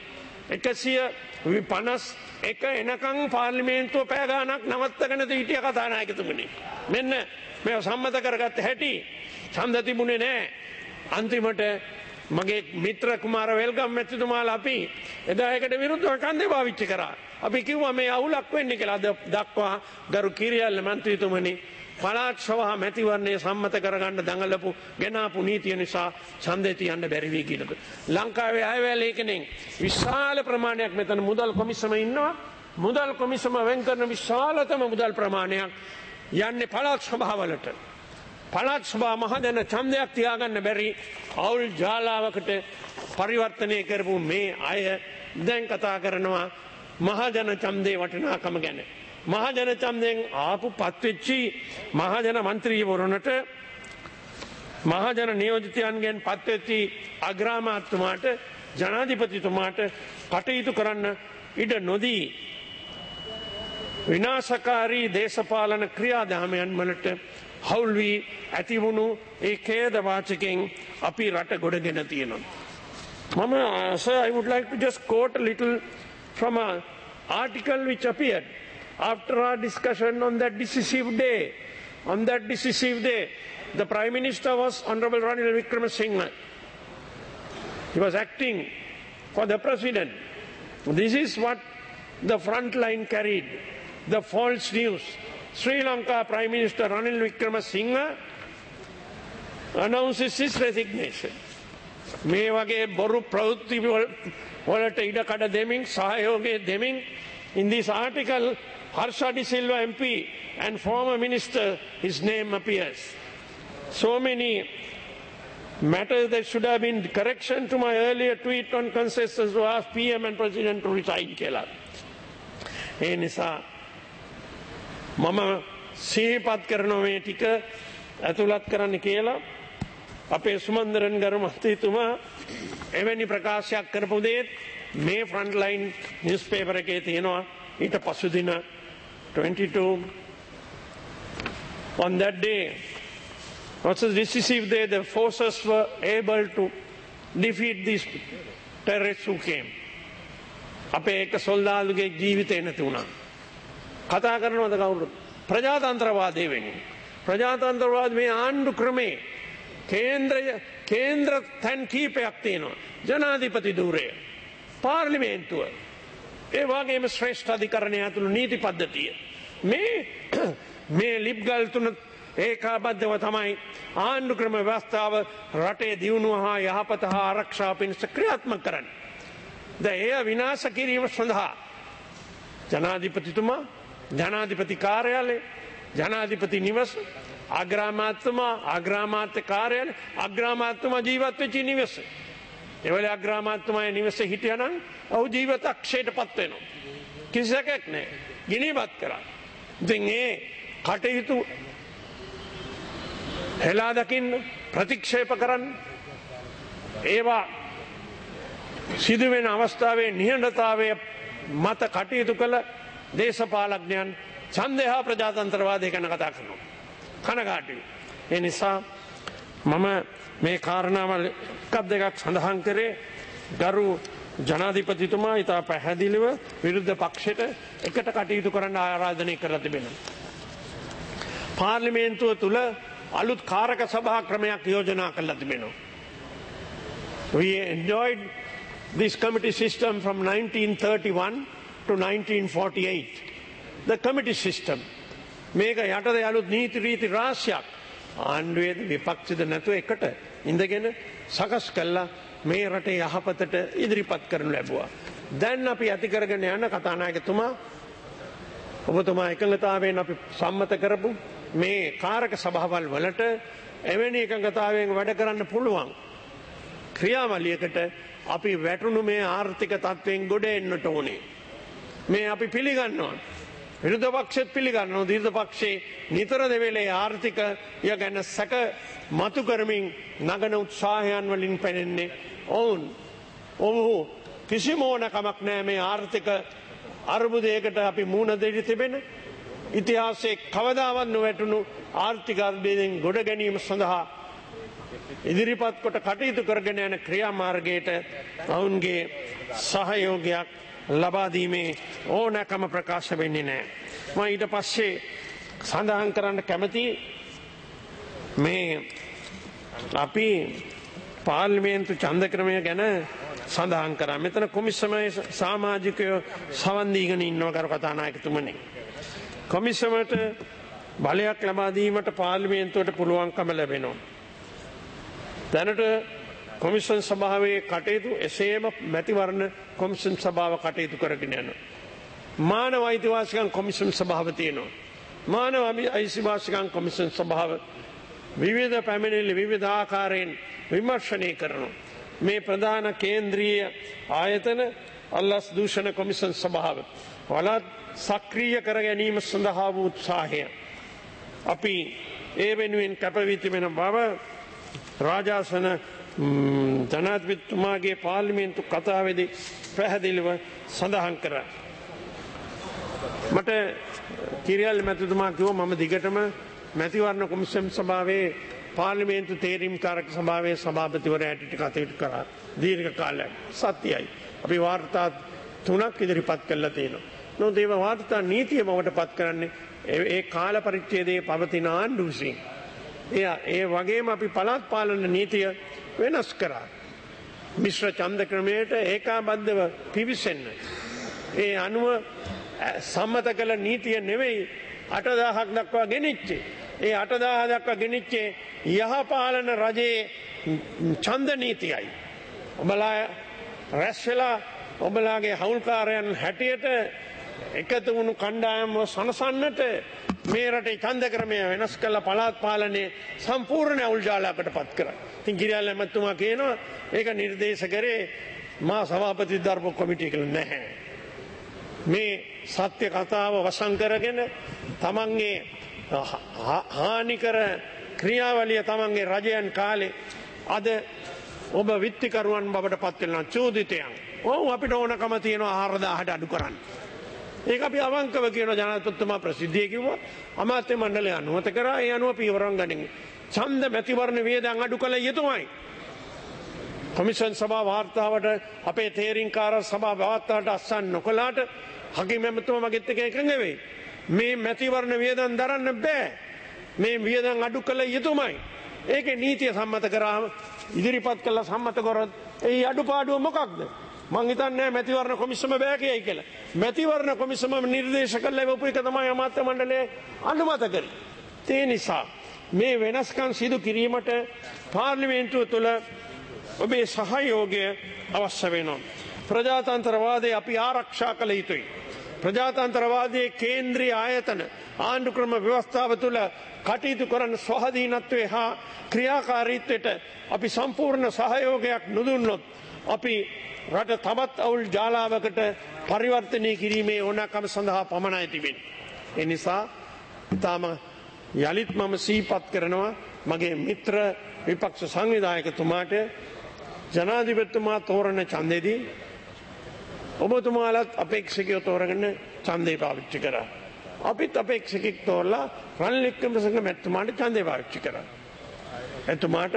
151 එනකන් පාර්ලිමේන්තුව පැය ගාණක් නවත්තගෙන හිටිය කතානායකතුමනි. මෙන්න මේව සම්මත කරගත්ත හැටි ඡන්ද තිබුණේ නැහැ. අන්තිමට මගේ මිත්‍ර කුමාර වෙල්ගම් මැතිතුමාලා අපි එදා ඒකට විරුද්ධව ඡන්දේ පාවිච්චි කරා. අපි කිව්වා මේ අවුලක් වෙන්නේ කියලා. අද දක්වා ගරු කිරියල්ල මන්ත්‍රීතුමනි පළාත් සභා මැතිවරණය සම්මත කරගන්න දඟලපු ගෙනාපු නීතිය නිසා ඡන්දේ තියන්න බැරි වී කියලාද. ලංකාවේ අයවැය ලේඛනයෙන් විශාල ප්‍රමාණයක් මෙතන මුදල් කොමිසම ඉන්නවා. මුදල් කොමිසම වෙන් කරන විශාලතම මුදල් ප්‍රමාණයක් යන්නේ පළාත් සභාවලට. පළාත් සභා මහජන ඡන්දයක් තියාගන්න බැරි අවුල් ජාලාවකට පරිවර්තනය කරපු මේ අය දැන් කතා කරනවා මහජන ඡන්දේ වටිනාකම ගැන. මහජන ඡන්දයෙන් ආපු පත්වෙච්චි මහජන මන්ත්‍රීවරුන්ට මහජන නියෝජිතයන්ගෙන් පත්වෙච්චි අග්‍රාමාත්‍යතුමාට ජනාධිපතිතුමාට කටයුතු කරන්න ඉඩ නොදී විනාශකාරී දේශපාලන ක්‍රියාදාමයන් වලට හවුල් වී ඇතිවුණු ඒ ඛේද වාචකෙන් අපි රට ගොඩගෙන තියෙනවා. Sir, I would like to just quote a little from an article which appeared after our discussion on that decisive day. On that decisive day, the Prime Minister was Honorable Ranil Wickremesinghe. He was acting for the President. This is what the front line carried, the false news. Sri Lanka Prime Minister Ranil Wickremesinghe announces his resignation. මේ වගේ බොරු ප්‍රවෘත්ති වලට ඉඩකඩ දෙමින් සහයෝගය දෙමින් in this article Harsha De Silva MP and former minister his name appears. So many matters that should have been correction to my earlier tweet on consensus to ask PM and President to resign කියලා. ඒ නිසා මම සිහිපත් කරන මේ ටික ඇතුළත් කරන්න කියලා අපේ සුමන්දරන් ගරු මහත්මයා එවැනි ප්‍රකාශයක් කරපු දෙත් මේ ෆ්‍රන්ට් ලයින් නිවුස් පේපර් එකේ තියෙනවා. ඊට පසුදින 22 on that day was a decisive day. The forces were able to defeat these terrorists who came. අපේ එක සොල්දාදුගේ ජීවිතේ නැති වුණා. කතා කරනවද කවුරුද? ප්‍රජාතන්ත්‍රවාදයේ වෙන්නේ. ප්‍රජාතන්ත්‍රවාද මේ ආණ්ඩු ක්‍රමේ කේන්ද්‍ර තැන් කීපයක් තියෙනවා. ජනාධිපති ධූරය, පාර්ලිමේන්තුව, ඒ වගේම ශ්‍රේෂ්ඨ අධිකරණය ඇතුළු නීති පද්ධතිය. මේ ලිප්ගල් තුන ඒකාබද්ධව තමයි ආණ්ඩු ක්‍රම ව්‍යවස්ථාව රටේ දියුණුව හා යහපත හා ආරක්ෂාව පිණිස ක්‍රියාත්මක කරන්නේ. එය විනාශ කිරීම සඳහා ජනාධිපතිතුමා, ජනාධිපති කාර්යාලය, ජනාධිපති නිවස, අග්‍රාමාත්‍යතුමා, අග්‍රාමාත්‍ය කාර්යාලය, අග්‍රාමාත්‍යතුමා ජීවත් වෙච්ච නිවස. එවල අග්‍රාමාත්‍යතුමා නිවසේ හිටියනම් ඔහු ජීවිතක්ෂයට පත් වෙනවා. කිසිසකක් නැහැ. ගිනිපත් කරා. ඉතින් ඒ කටයුතු හෙලා දකින්න, ප්‍රතික්ෂේප කරන්න, ඒවා සිදුවෙන අවස්ථාවේ නිහඬතාවය මත කටයුතු කළ දේශපාලඥයන් ඡන්දය හා ප්‍රජාතන්ත්‍රවාදය ගැන කතා කරනවා. කනගාටුයි. ඒ නිසා මම මේ කාරණාවල් එකක් දෙකක් සඳහන් කරේ. ගරු ජනාධිපතිතුමා ඉතා පැහැදිලිව විරුද්ධ පක්ෂයට එකට කටයුතු කරන්න ආරාධනය කරලා තිබෙනවා. පාර්ලිමේන්තුව තුළ අලුත් කාරක සභා ක්‍රමයක් යෝජනා කරලා තිබෙනවා. We enjoyed this committee system from 1931 to 1948. The committee system. මේක යටද අලුත් නීති රීති රාශියක් ආණ්ඩුවේ විපක්ෂද නැතුව එකට ඉඳගෙන සකස් කළා මේ රටේ යහපතට ඉදිරිපත් කරනු ලැබුවා. දැන් අපි ඇති කරගෙන යන කතානායකතුමා ඔබතුමා එකඟතාවයෙන් අපි සම්මත කරපු මේ කාරක සභාවල් වලට එවැනි එකඟතාවයෙන් වැඩ කරන්න පුළුවන් ක්‍රියාවලියකට අපි වැටුණු මේ ආර්ථික තත්ත්වයෙන් ගොඩ එන්නට ඕනේ. මේ අපි පිළිගන්නවා. විරුද්ධ පක්ෂෙත් පිළිගන්නවා. විරුද්ධ පක්ෂේ නිතර දෙවේලේ ආර්ථිකය ගැන සැක මතු කරමින් නගන උත්සාහයන් වලින් පෙනෙන්නේ ඔවුන් කිසිම ඕනකමක් නැහැ මේ ආර්ථික අර්බුදයකට අපි මුහුණ දෙන්න තිබෙන ඉතිහාසයේ කවදාවත් නොවැටුණු ආර්ථික අර්බුදයෙන් ගොඩ ගැනීම සඳහා ඉදිරිපත් කොට කටයුතු කරගෙන යන ක්‍රියාමාර්ගයට ඔවුන්ගේ සහයෝගයක් ලබා දීමේ ඕනෑකම ප්‍රකාශ වෙන්නේ නැහැ. මම ඊට පස්සේ සඳහන් කරන්න කැමති මේ අපි පාර්ලිමේන්තු ඡන්ද ක්‍රමය ගැන සඳහන් කරා. මෙතන කොමිසමේ සමාජිකයෝ සවන් දීගෙන ඉන්නවා කරු කතානායකතුමනි. කොමිසමට බලයක් ලබා දීමට පාර්ලිමේන්තුවට පුළුවන්කම ලැබෙනවා. දැනට කොමිෂන් සභාවේ කටයුතු එසේම මැතිවරණ කොමිෂන් සභාව කටයුතු කරගෙන යනවා. මානව අයිතිවාසිකම් කොමිෂන් සභාව තියෙනවා. මානව අයිතිවාසිකම් කොමිෂන් සභාව විවිධ පැමිණිලි විවිධ ආකාරයෙන් විමර්ශනය කරනවා. මේ ප්‍රධාන කේන්ද්‍රීය ආයතන අල්ලස් දූෂණ කොමිෂන් සභාව වලත් සක්‍රිය කර ගැනීම සඳහා වූ උත්සාහය අපි ඒ වෙනුවෙන් කැපවී තිබෙන බව රාජාසන ජනාධිපතිතුමාගේ පාර්ලිමේන්තු කතාවේදී පැහැදිලිව සඳහන් කරා. මට කිරියල් මැතිතුමා කිව්වා මම දිගටම මැතිවරණ කොමිෂන් සභාවේ පාර්ලිමේන්තු තේරීම් කාරක සභාවේ සභාපතිවරයාට කටයුතු කරා දීර්ඝ කාලයක්. සත්‍යයි. අපි වාර්තා 3ක් ඉදිරිපත් කළා තියෙනවා. නමුත් ඒ වාර්තා නීතිය බවට පත් කරන්නේ ඒ කාල පරිච්ඡේදයේ පවතින ආණ්ඩුව විසින්. ඒ වගේම අපි පළාත් පාලන නීතිය වෙනස් කරා. මිශ්‍ර ඡන්ද ක්‍රමයට ඒකාබද්ධව පිවිසෙන්න. ඒ අනුව සම්මත කළ නීතිය නෙවෙයි 8000ක් දක්වා ගෙනිච්චේ. ඒ 8000 දක්වා ගෙනිච්චේ යහපාලන රජයේ ඡන්ද නීතියයි. ඔබලා රැස් වෙලා ඔබලාගේ හවුල්කාරයන් හැටියට එකතු වුණු කණ්ඩායම්ව සනසන්නට මේ රටේ ඡන්ද ක්‍රමය වෙනස් කළ පළාත් පාලනයේ සම්පූර්ණ අවුල්ජාලයකට පත් කරා. ඉතින් කිරියල් මැතිතුමා කියනවා ඒක නිර්දේශ කරේ මා සභාපති දර්ප කොමිටිය කියලා නැහැ. මේ සත්‍ය කතාව වසන් කරගෙන තමන්ගේ හානිකර ක්‍රියාවලිය තමන්ගේ රජයන් කාලේ අද ඔබ විත්තිකරුවන් බවට පත් වෙනවා චෝදිතයන්. ඔව් අපිට ඕනකම තියෙනවා 4000ට අඩු කරන්න. ඒක අපි අවංකව කියන ජනාධිපතිතුමා ප්‍රසිද්ධිය කිව්වා. අමාත්‍ය මණ්ඩලය අනුමත කරා. ඒ අනුව පියවරක් ගනිමු. ඡන්ද මැතිවරණ වේදන් අඩු කළ යුතුමයි. කොමිෂන් සභා වාර්තාවට අපේ තේරීම්කාර සභා වාර්තාවට අස්සන් නොකලාට හකි මැතිතුමා මගෙත් එක්ක එකඟ වෙයි. මේ මැතිවරණ වේදන් දරන්න බෑ. මේ වේදන් අඩු කළ යුතුමයි. ඒකේ නීතිය සම්මත කරාම ඉදිරිපත් කළ සම්මත කරොත් ඒ අඩුපාඩුව මොකක්ද? මං හිතන්නේ මැතිවරණ කොමිසම බෑ කියයි කියලා. මැතිවරණ කොමිසම නිර්දේශ කළ ලැබපු එක තමයි අමාත්‍ය මණ්ඩලය අනුමත කරේ. ඒ නිසා මේ වෙනස්කම් සිදු කිරීමට පාර්ලිමේන්තුව තුළ ඔබේ සහයෝගය අවශ්‍ය වෙනවා. ප්‍රජාතන්ත්‍රවාදය අපි ආරක්ෂා කළ යුතුයි. ප්‍රජාතන්ත්‍රවාදයේ කේන්ද්‍රීය ආයතන ආණ්ඩුක්‍රම ව්‍යවස්ථාව තුළ කටයුතු කරන ස්වාධීනත්වය හා ක්‍රියාකාරීත්වයට අපි සම්පූර්ණ සහයෝගයක් නොදුන්නොත් අපි රට තවත් අවුල් ජාලාවකට පරිවර්තනය කිරීමේ ඕනකම සඳහා පමණයි තිබෙන්නේ. ඒ නිසා ඉතාම යලිත් මම සිහිපත් කරනවා මගේ මිත්‍ර විපක්ෂ සංවිධායකතුමාට ජනාධිපතිතුමා තෝරන ඡන්දෙදී ඔබතුමාලත් අපේක්ෂකයෝ තෝරගෙන ඡන්දේ පාවිච්චි කරා. අපිත් අපේක්ෂකෙක් තෝරලා රනිල් වික්‍රමසිංහ මැතිතුමාට ඡන්දේ පාවිච්චි කරා. එතුමාට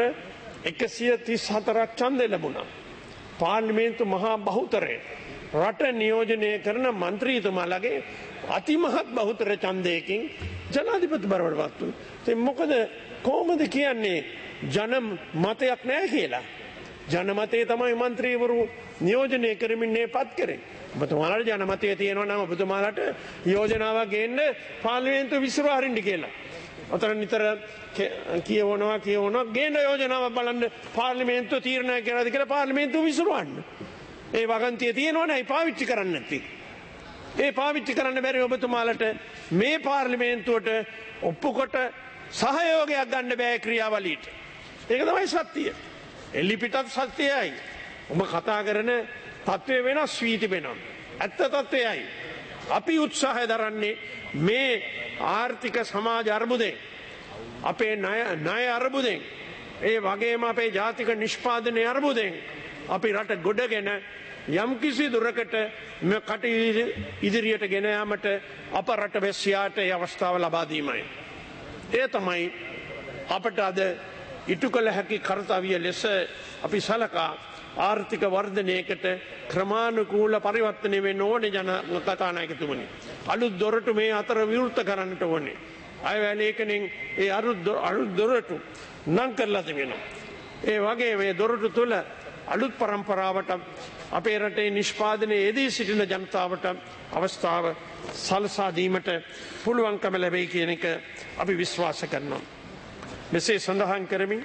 134ක් ඡන්දේ ලැබුණා. පාර්ලිමේන්තු මහා බහුතරය රට නියෝජනය කරන മന്ത്രിතුමාලගේ අතිමහත් බහුතර ඡන්දයකින් ජනාධිපති බරවට පත් වුණා. ඉතින් මොකද කොහොමද කියන්නේ ජන මතයක් නැහැ කියලා? ජනමතය තමයි മന്ത്രിවරු නියෝජනය කරමින් පත් කරේ. ඔබතුමාලට ජනමතය තියෙනවා නම් ඔබතුමාලට යෝජනාවක් ගේන්න පාර්ලිමේන්තුව විසිරුව හරින්න කියලා. අතර නිතර කියවනවා ගේන්න යෝජනාවක් බලන්න පාර්ලිමේන්තුව තීරණය කරලාද කියලා පාර්ලිමේන්තුව විසිරුවන්න. ඒ වගන්තිය තියෙනවා නේද පාවිච්චි කරන්න නැති. ඒ පාවිච්චි කරන්න බැරි ඔබතුමාලට මේ පාර්ලිමේන්තුවට ඔප්පුකොට සහයෝගයක් ගන්න බෑ ක්‍රියාවලියට. ඒක තමයි සත්‍යය. එල්ලිපිටත් සත්‍යයයි. ඔබ කතා කරන තත්ත්වය වෙනස් වී තිබෙනවා. ඇත්ත තත්ත්වයයි. අපි උත්සාහය දරන්නේ මේ ආර්ථික සමාජ අර්බුදයෙන් අපේ ණය අර්බුදයෙන් ඒ වගේම අපේ ජාතික නිෂ්පාදනය අර්බුදයෙන් අපි රට ගොඩගෙන යම්කිසි දුරකට මේ කටයුතු ඉදිරියට ගෙන යාමට අප රට වැසියාට ඒ අවස්ථාව ලබා දීමයි. ඒ තමයි අපට අද ඉටු කළ හැකි කර්තව්‍ය ලෙස අපි සලකා ආර්ථික වර්ධනයකට ක්‍රමානුකූල පරිවර්තනය වෙන්න ඕනේ කතානායකතුමනි. අලුත් දොරටු මේ අතර විවෘත කරන්නට ඕනේ. අයවැය ලේඛනෙන් ඒ අලුත් දොරටු නම් කරලා තිබෙනවා. ඒ වගේ මේ දොරටු තුළ අලුත් පරම්පරාවට අපේ රටේ නිෂ්පාදනයේ යෙදී සිටින ජනතාවට අවස්ථාව සලසා දීමට පුළුවන්කම ලැබෙයි කියන එක අපි විශ්වාස කරනවා. මෙසේ සඳහන් කරමින්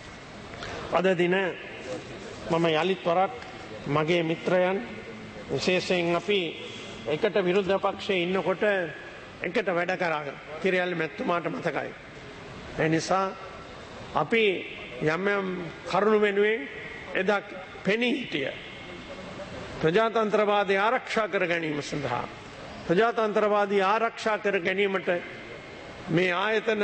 අද දින මම යලිත් වරක් මගේ මිත්‍රයන් විශේෂයෙන් අපි එකට විරුද්ධ පක්ෂයේ ඉන්නකොට එකට වැඩ කරා කිරියල් මැතිතුමාට මතකයි. ඒ නිසා අපි යම් කරුණු වෙනුවෙන් එදා පෙනී හිටිය ප්‍රජාතන්ත්‍රවාදය ආරක්ෂා කර ගැනීම සඳහා ප්‍රජාතන්ත්‍රවාදී ආරක්ෂා කර ගැනීමට මේ ආයතන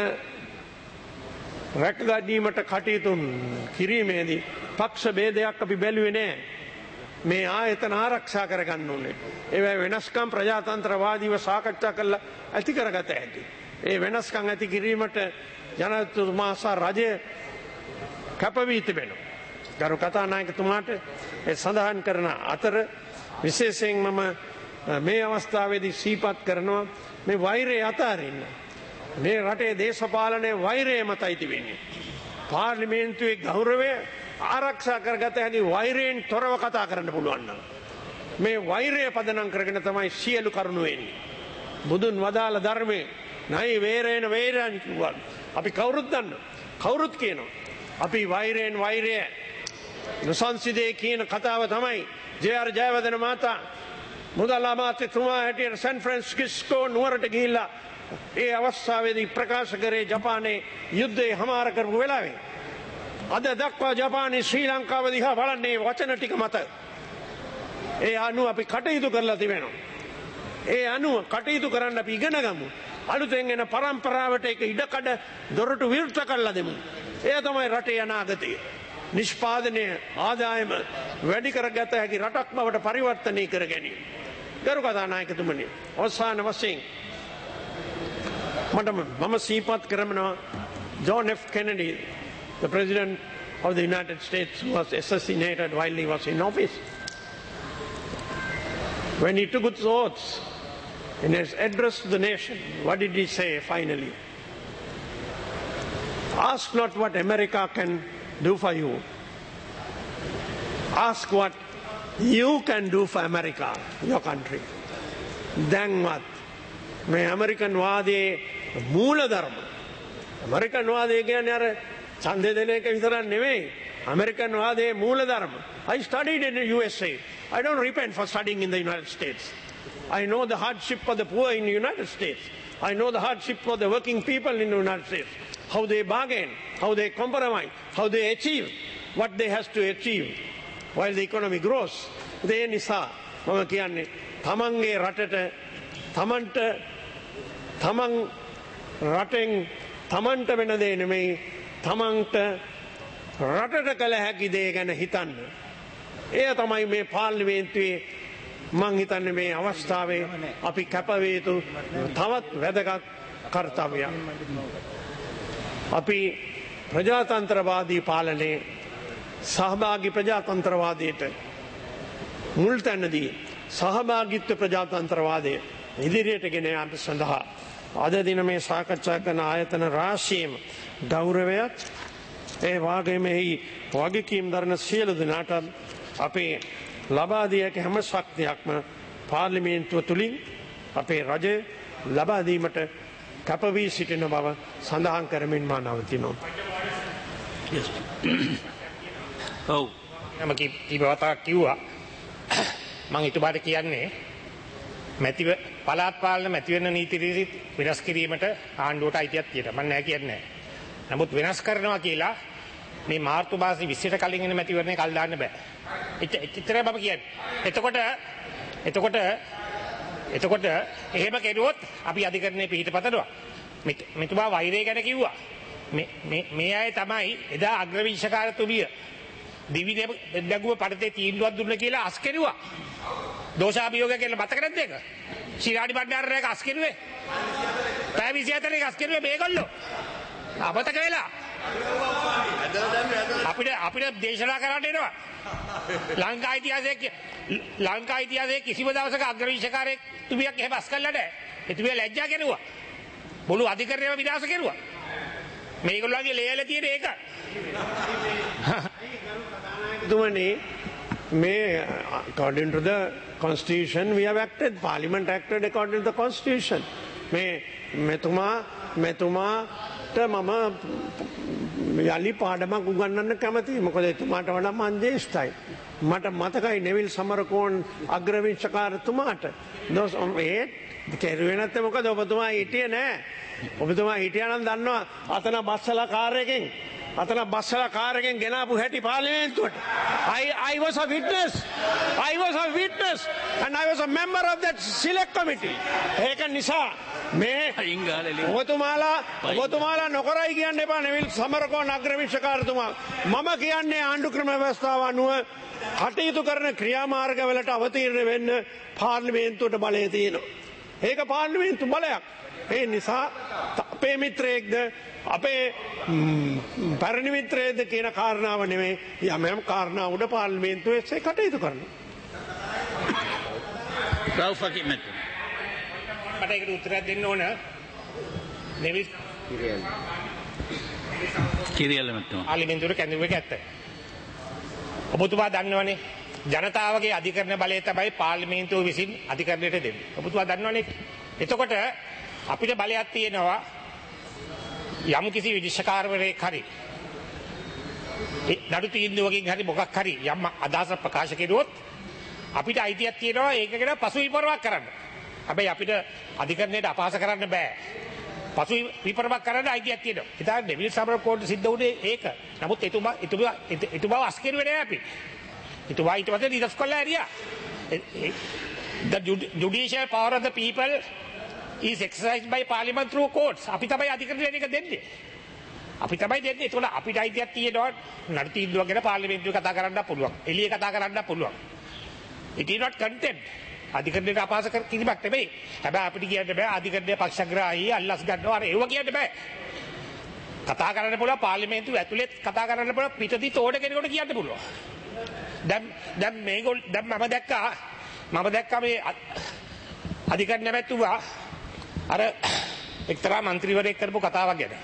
රැකගැනීමට කටයුතු කිරීමේදී පක්ෂ ભેදයක් අපි බැලුවේ නැහැ. මේ ආයතන ආරක්ෂා කරගන්න ඕනේ. ඒවැ වෙනස්කම් ප්‍රජාතන්ත්‍රවාදීව සාකච්ඡා කරලා ඇති කරගත හැකි. ඒ වෙනස්කම් ඇති කිරීමට ජනාධිපතිතුමා සහ රජය කැපවී තිබෙනවා. ගරු කතානායකතුමාට ඒ සඳහන් කරන අතර විශේෂයෙන් මම මේ අවස්ථාවේදී සිහිපත් කරනවා මේ වෛරය අතාරින්න. මේ රටේ දේශපාලනයේ වෛරය මතයි තිබෙන්නේ. පාර්ලිමේන්තුවේ ගෞරවය ආරක්ෂා කරගත හැකි වෛරයෙන් තොරව කතා කරන්න පුළුවන් නම් මේ වෛරය පදනම් කරගෙන තමයි සියලු කරුණු වෙන්නේ. බුදුන් වදාළ ධර්මයේ නයි වේරේන වෛරයන් කිව්වා. අපි කවුරුත් දන්නවා. කවුරුත් කියනවා. අපි වෛරයෙන් වෛරය නොසන්සිදේ කියන කතාව තමයි ජේ.ආර්. ජයවර්ධන මහතා මුදල් අමාත්‍යතුමා හැටියට සෑන් ෆ්‍රැන්සිස්කෝ නුවරට ගිහිල්ලා ඒ අවස්ථාවේදී ප්‍රකාශ කරේ ජපානයේ යුද්ධය හමාර කරපු වෙලාවේ. අද දක්වා ජපානයේ ශ්‍රී ලංකාව දිහා බලන්නේ වචන ටික මත. ඒ අනුව අපි කටයුතු කරලා තිබෙනවා. ඒ අනුව කටයුතු කරන්න අපි ඉගෙන ගමු. අලුතෙන් එන පරම්පරාවට ඒක ඉඩකඩ දොරටු විවෘත කරලා දෙමු. එය තමයි රටේ අනාගතය. නිෂ්පාදනය ආදායම වැඩි කරගත හැකි රටක් බවට පරිවර්තනය කර ගැනීම. ගරු කතානායකතුමනි, අවසාන වශයෙන් මම සිහිපත් කරනවා John F. Kennedy, the President of the United States, who was assassinated while he was in office. When he took his oaths in his address to the nation, what did he say finally? Ask not what America can do for you. Ask what you can do for America, your country. දැන්වත් මේ American වාදයේ මූල ධර්ම American වාදය කියන්නේ අර ඡන්දය දෙන එක විතරක් නෙවෙයි. ඇමරිකන් වාදයේ මූලධර්ම. I studied in the USA. I don't repent for studying in the United States. I know the hardship for the poor in the United States. I know the hardship for the working people in the United States. How they bargain, how they compromise, how they achieve what they have to achieve while the economy grows. ඒ නිසා මම කියන්නේ තමන්ගේ රටට තමන් රටෙන් තමන්ට වෙන දේ නෙමෙයි තමන්ට රටට කළ හැකි දේ ගැන හිතන්න. එය තමයි මේ පාර්ලිමේන්තුවේ මං හිතන්නේ මේ අවස්ථාවේ අපි කැපවිය යුතු තවත් වැදගත් කර්තව්‍යයක්. අපි ප්‍රජාතන්ත්‍රවාදී පාලනයේ සහභාගී ප්‍රජාතන්ත්‍රවාදයට මුල් තැනදී සහභාගීත්ව ප්‍රජාතන්ත්‍රවාදය ඉදිරියට ගෙන යාම සඳහා අද දින මේ සාකච්ඡා කරන ආයතන රාශියම ගෞරවයක් ඒ වගේම එහි වගකීම් දරන සියලු දෙනාට අපේ ලබා දිය හැකි හැම ශක්තියක්ම පාර්ලිමේන්තුව තුලින් අපේ රජය ලබා දීමට කැප වී සිටින බව සඳහන් කරමින් මා නවතිනවා. ඔව් මම කීපවතාවක් කිව්වා මම ඊටබාට කියන්නේ මැතිව පළාත් පාලන මැති වෙන නීති රීති වෙනස් කිරීමට ආණ්ඩුවට අයිතියක් තියෙනවා. මම නෑ කියන්නේ නෑ. නමුත් වෙනස් කරනවා කියලා මේ මාර්තු මාසේ 20ට කලින් එන මැතිවරණේ කල් දාන්න බෑ. එච්චරයි මම කියන්නේ. එතකොට එහෙම කෙරුවොත් අපි අධිකරණයේ පිහිටපතනවා. මෙතුමා වෛරය ගැන කිව්වා. මේ අය තමයි එදා අග්‍රවිංශකාරතුමිය දිවි නැගුම පරිතේ තීන්දුවක් දුන්න කියලා අස් කෙරුවා. දෝෂාභියෝග කියලා මතක නැද්ද ඒක? ශිරාඩි බණ්ඩාරරේක අස් කෙරුවේ. පැය 24 එක අස් කෙරුවේ මේගොල්ලෝ. අපතක වෙලා. අපිට දේශනා කරන්න එනවා. ලංකා ඉතිහාසයේ කිසිම දවසක අග්‍රවිංශකාරයෙක් තුමියක් එහෙම අස් කළා නැහැ. එතුමිය ලැජ්ජා කෙරුවා. මුළු අධිකරණයම විනාශ කෙරුවා. මේගොල්ලෝගේ ලේයල තියෙන ඒක. Dumani, according to the constitution, we have acted. Parliament acted according to the constitution. මෙතුමා මම යලි පාඩමක් උගන්වන්න කැමතියි. මොකද එතුමාට වඩා මම ජ්‍යෙෂ්ඨයි. මට මතකයි නෙවිල් සමරකෝන් අග්‍රවිංශකාරතුමාට. ඒ කෙරුවේ නැත්නම් මොකද ඔබතුමා හිටියේ නෑ. ඔබතුමා හිටියා නම් දන්නවා අතන බස්සලා කාර්යයෙන් ගෙනාපු හැටි පාර්ලිමේන්තුවට. I was a witness and I was a member of that select committee. ඒක නිසා මේ ඔබතුමාලා නොකරයි කියන්න එපා නෙවිල් සමරකෝන් අග්‍රවිංශකාරතුමා. මම කියන්නේ ආණ්ඩු ක්‍රම ව්‍යවස්ථාව අනුව කටයුතු කරන ක්‍රියාමාර්ගවලට අවතීර්ණ වෙන්න පාර්ලිමේන්තුවට බලය තියෙනවා. ඒක පාර්ලිමේන්තු බලයක්. ඒ නිසා අපේ මිත්‍රයෙක්ද අපේ පැරණි මිත්‍රයෙක්ද කියන කාරණාව නෙමෙයි යම් කාරණාවකට පාර්ලිමේන්තුවේ එසේ කටයුතු කරනවා. මට ඒකට උත්තරයක් දෙන්න ඕන. නෙවිල් කිරියල් මැතිතුමා. පාර්ලිමේන්තුවේ කැඳවුවේ ඇත්ත. ඔබතුමා දන්නවනේ ජනතාවගේ අධිකරණ බලය තමයි පාර්ලිමේන්තුව විසින් අධිකරණයට දෙන්නේ. ඔබතුමා දන්නවනේ. එතකොට අපිට බලයක් තියෙනවා යම් කිසි විනිශ්චයකාරවරයෙක් හරි නඩු තීන්දුවකින් හරි මොකක් හරි යම් අදහසක් ප්‍රකාශ කෙරුවොත් අපිට අයිතියක් තියෙනවා ඒක ගැන පසු විපරමක් කරන්න. හැබැයි අපිට අධිකරණයට අපහාස කරන්න බෑ. පසු විපරමක් කරන්න අයිතියක් තියෙනවා. ඉතින් නෙවිල් සමරකෝන් සිද්ධ වුණේ ඒක. නමුත් එතුමා අස් කෙරුවේ නෑ අපි. එතුමා ඊට පස්සේ නිදහස් කළා ඇරියා. The judicial power of the people is exercised by parliament through courts. අපි තමයි අධිකරණයට එක දෙන්නේ. ඒතකොට අපිට අයිතියක් තියෙනවා නඩු තීන්දුවක් ගැන පාර්ලිමේන්තුවේ කතා කරන්න පුළුවන්. එළියේ කතා කරන්න පුළුවන්. It is not contempt. අධිකරණයට අපහාස කිරීමක් නෙමෙයි. හැබැයි අපිට කියන්න බෑ අධිකරණයේ පක්ෂග්‍රාහී අල්ලස් ගන්නවා අර ඒව කියන්න බෑ. කතා කරන්න පුළුවන් පාර්ලිමේන්තුව ඇතුළේ කතා කරන්න පුළුවන් පිටදී තෝඩ කෙනෙකුට කියන්න පුළුවන්. දැන් මම දැක්කා මේ අධිකරණ නැමැතුවා අර එක්තරා മന്ത്രിවරයෙක් කරපු කතාවක් ගැන.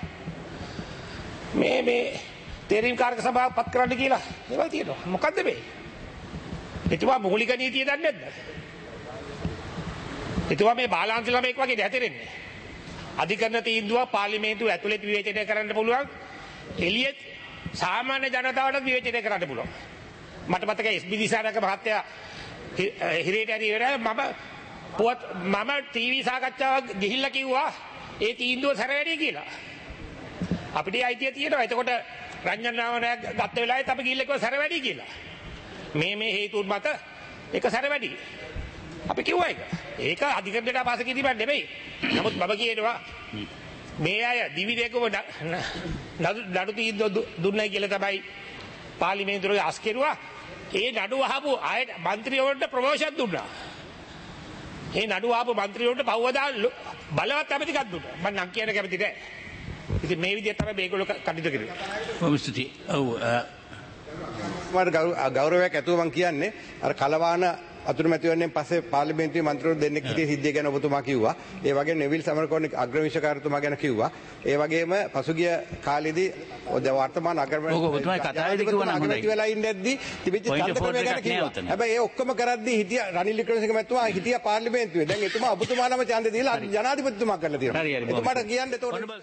මේ තේරීම් කාර්ක සභාව පත් කරන්න කියලා ඒවල් තියෙනවා. මොකද්ද මේ? එතුමා මූලික නීතිය දන්නේ නැද්ද? එතුමා මේ බාලාංශ ළමෙක් වගේ හැතරෙන්නේ. අධිකරණ තීන්දුව පාර්ලිමේන්තුව ඇතුළේ විවේචනය කරන්න පුළුවන්. එළියෙත් සාමාන්‍ය ජනතාවට විවේචනය කරන්න පුළුවන්. මට මතකයි එස්.බී. දිසානායක මහත්තයා හිරේට ඇරි ඉවරයි මම ටීවී සාකච්ඡාවක් ගිහිල්ලා කිව්වා ඒ තීන්දුව සැරවැඩි කියලා. අපිට අයිතිය තියෙනවා. එතකොට රංජන් නාමනායක ගත්ත වෙලාවෙත් අපි ගිහිල්ලා කිව්වා සැරවැඩි කියලා. මේ හේතුන් මත ඒක සැරවැඩි. අපි කිව්වා ඒක. ඒක අධිකරණයට පාස කිරීමක් නෙමෙයි. නමුත් මම කියනවා මේ අය දිවිදේකම නඩු තීන්දුව දුන්නයි කියලා තමයි පාර්ලිමේන්තුවේ අස් කෙරුවා. ඒ නඩු අහපු අය മന്ത്രിවරුන්ට ප්‍රොමෝෂන් දුන්නා. ඒ නඩු අහපු മന്ത്രിවරුන්ට පවවදා බලවත් ඇමතිකක් දුන්නා. මම නම් කියන කැමති නැහැ. ඉතින් මේ විදිහට තමයි මේගොල්ලෝ කටයුතු කරන්නේ. බොහොම ස්තුතියි. ඔව් මට ගෞරවයක් ඇතුව මම කියන්නේ අර කලවාන අතුරුමැතිවරණයෙන් පස්සේ පාර්ලිමේන්තුවේ මන්ත්‍රීවරු දෙන්නෙක් හිටිය සිද්ධිය ගැන ඔබතුමා කිව්වා. ඒ වගේම නෙවිල් සමරකෝන් අග්‍රවිශකාරතුමා ගැන කිව්වා. ඒ වගේම පසුගිය කාලෙදී වර්තමාන අගමැති වෙලා ඉඳද්දී තිබිච්ච ඡන්දක්‍රමය ගැන කිව්වා. හැබැයි ඒ ඔක්කොම කරද්දී හිටිය රනිල් වික්‍රමසිංහ මැතිතුමා හිටියා පාර්ලිමේන්තුවේ. දැන් එතුමා ඔබතුමාලම ඡන්දෙ දීලා ජනාධිපතිතුමා කරලා තියෙනවා. එතුමාට කියන්න එතකොට